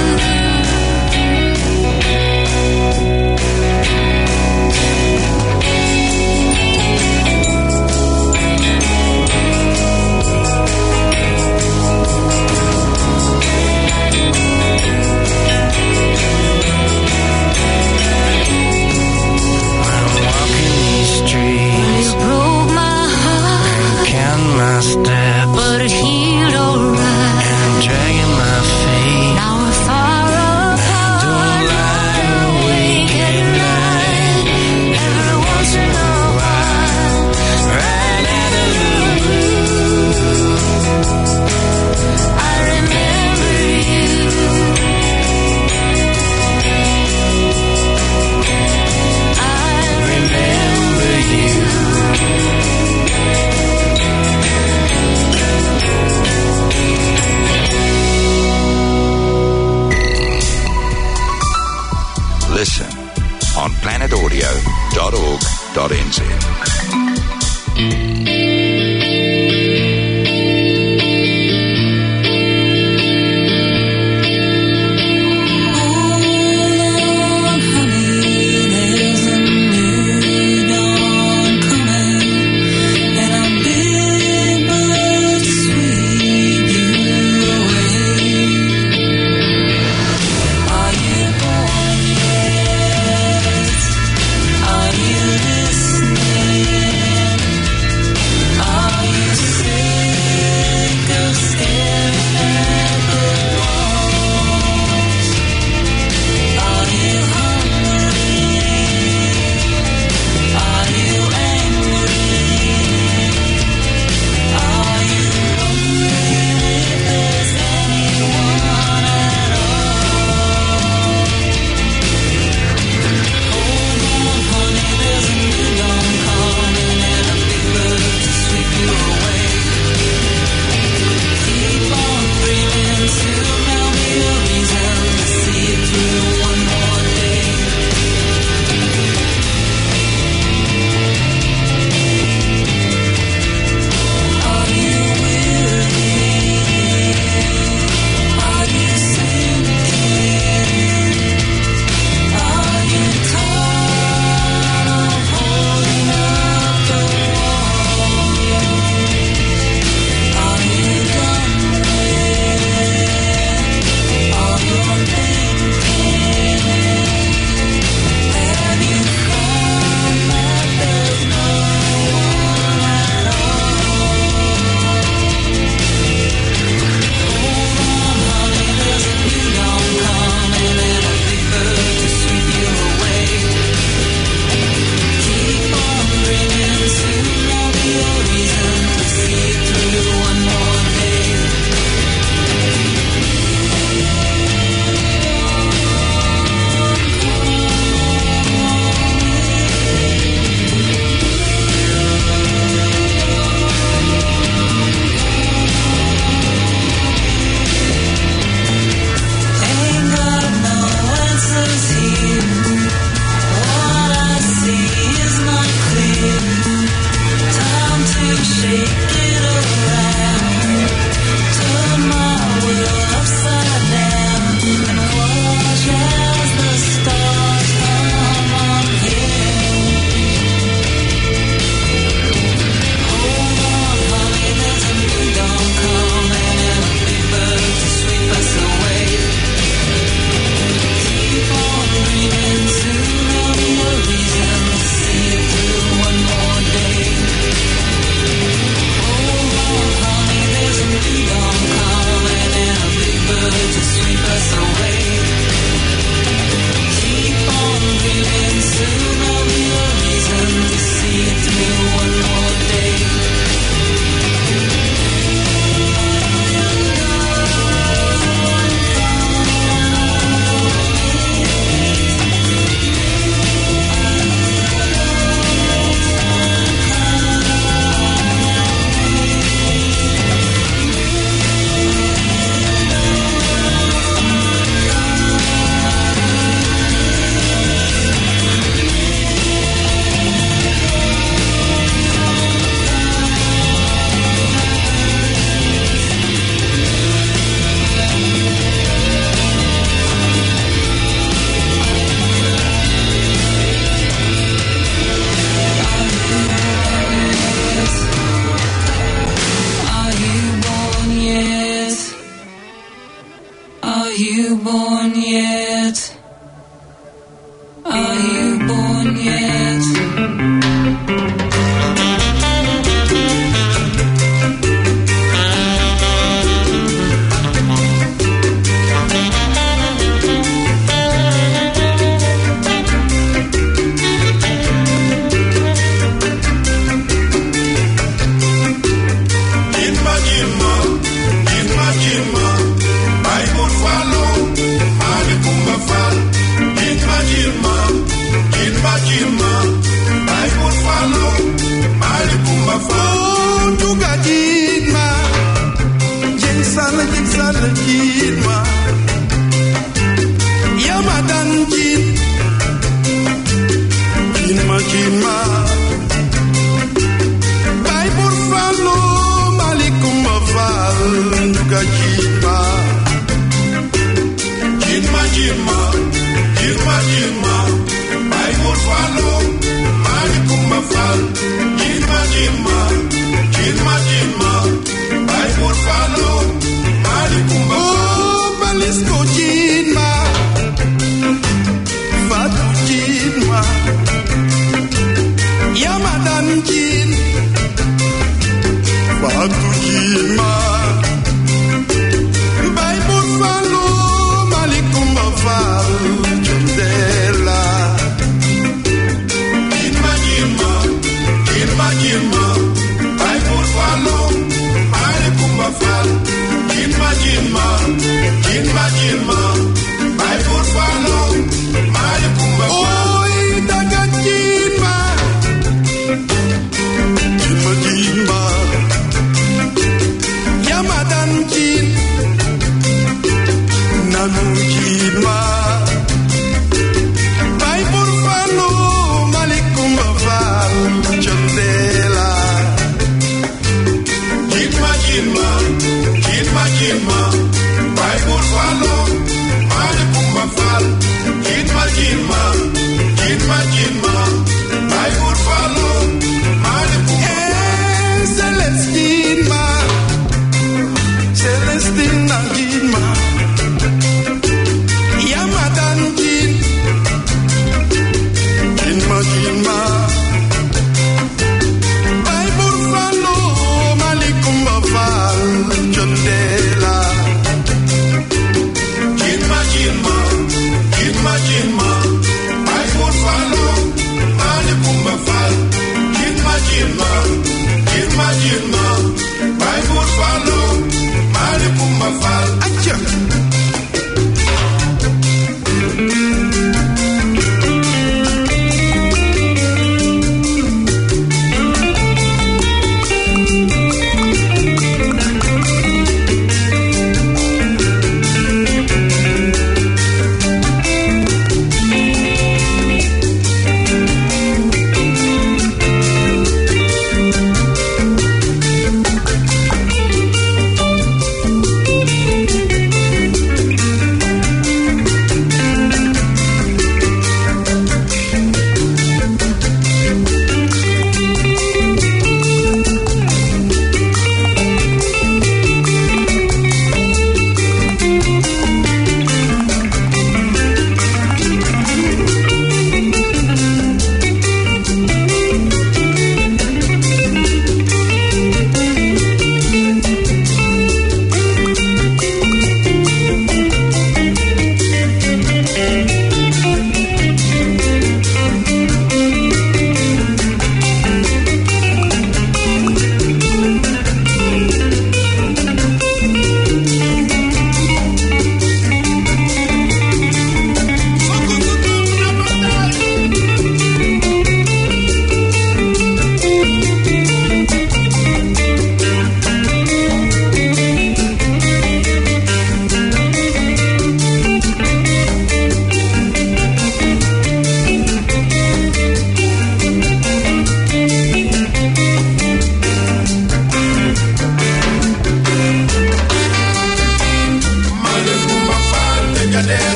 When I'm walking these streets, You broke my heart, counting my steps, but it healed alright. and dragging my feet. Now we're far apart. Don't lie awake at night. Every once in a while, right out of the blue, I remember you. I remember you. Listen on planetaudio.org.nz. Honey, done yet.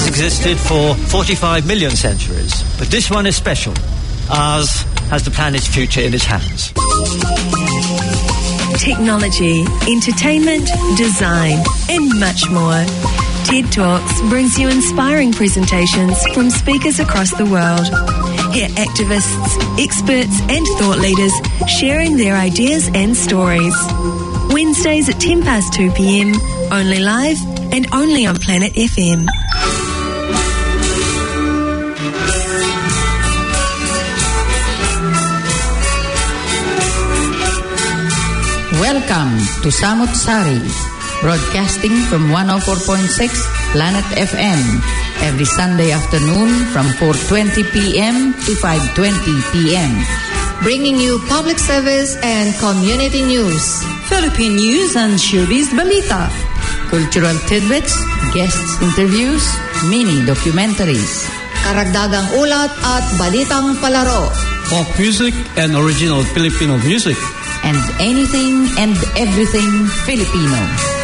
existed for 45 million centuries, but this one is special. Ours has the planet's future in its hands. Technology, entertainment, design, and much more. TED Talks brings you inspiring presentations from speakers across the world. Hear activists, experts, and thought leaders sharing their ideas and stories. Wednesdays at 2 p.m, only live and only on Planet FM. Welcome to Samut Sari, broadcasting from 104.6 Planet FM every Sunday afternoon from 4:20 p.m. to 5:20 p.m. Bringing you public service and community news, Philippine news and showbiz balita, cultural tidbits, guests interviews, mini documentaries, karagdagang ulat at balitang palaro, pop music and original Filipino music, and anything and everything Filipino.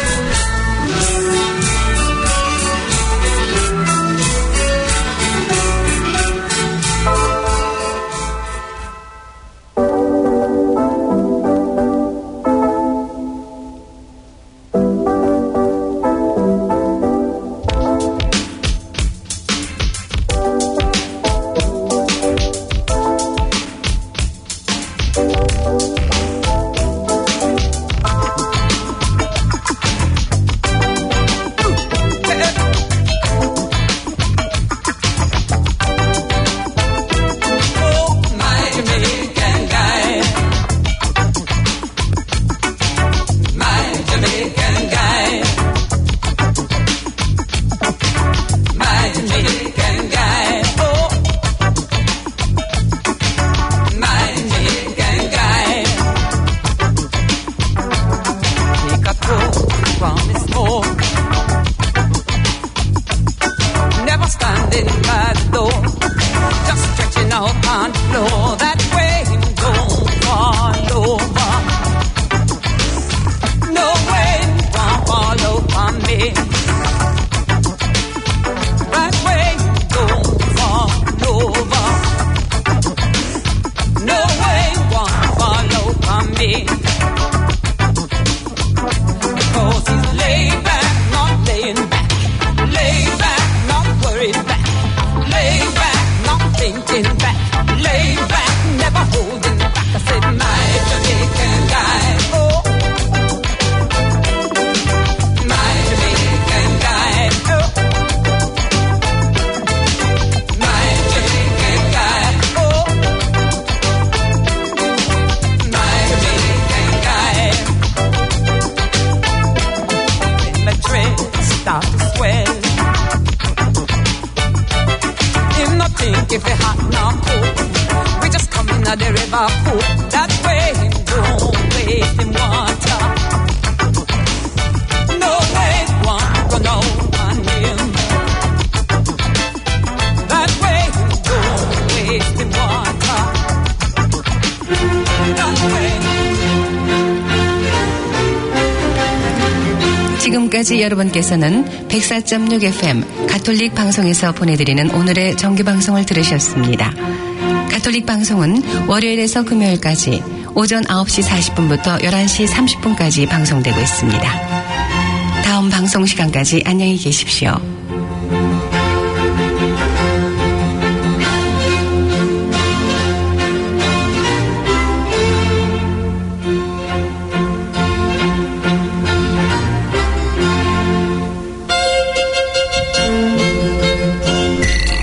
지금까지 여러분께서는 104.6 FM 가톨릭 방송에서 보내드리는 오늘의 정규방송을 들으셨습니다. 가톨릭 방송은 월요일에서 금요일까지 오전 9시 40분부터 11시 30분까지 방송되고 있습니다. 다음 방송 시간까지 안녕히 계십시오.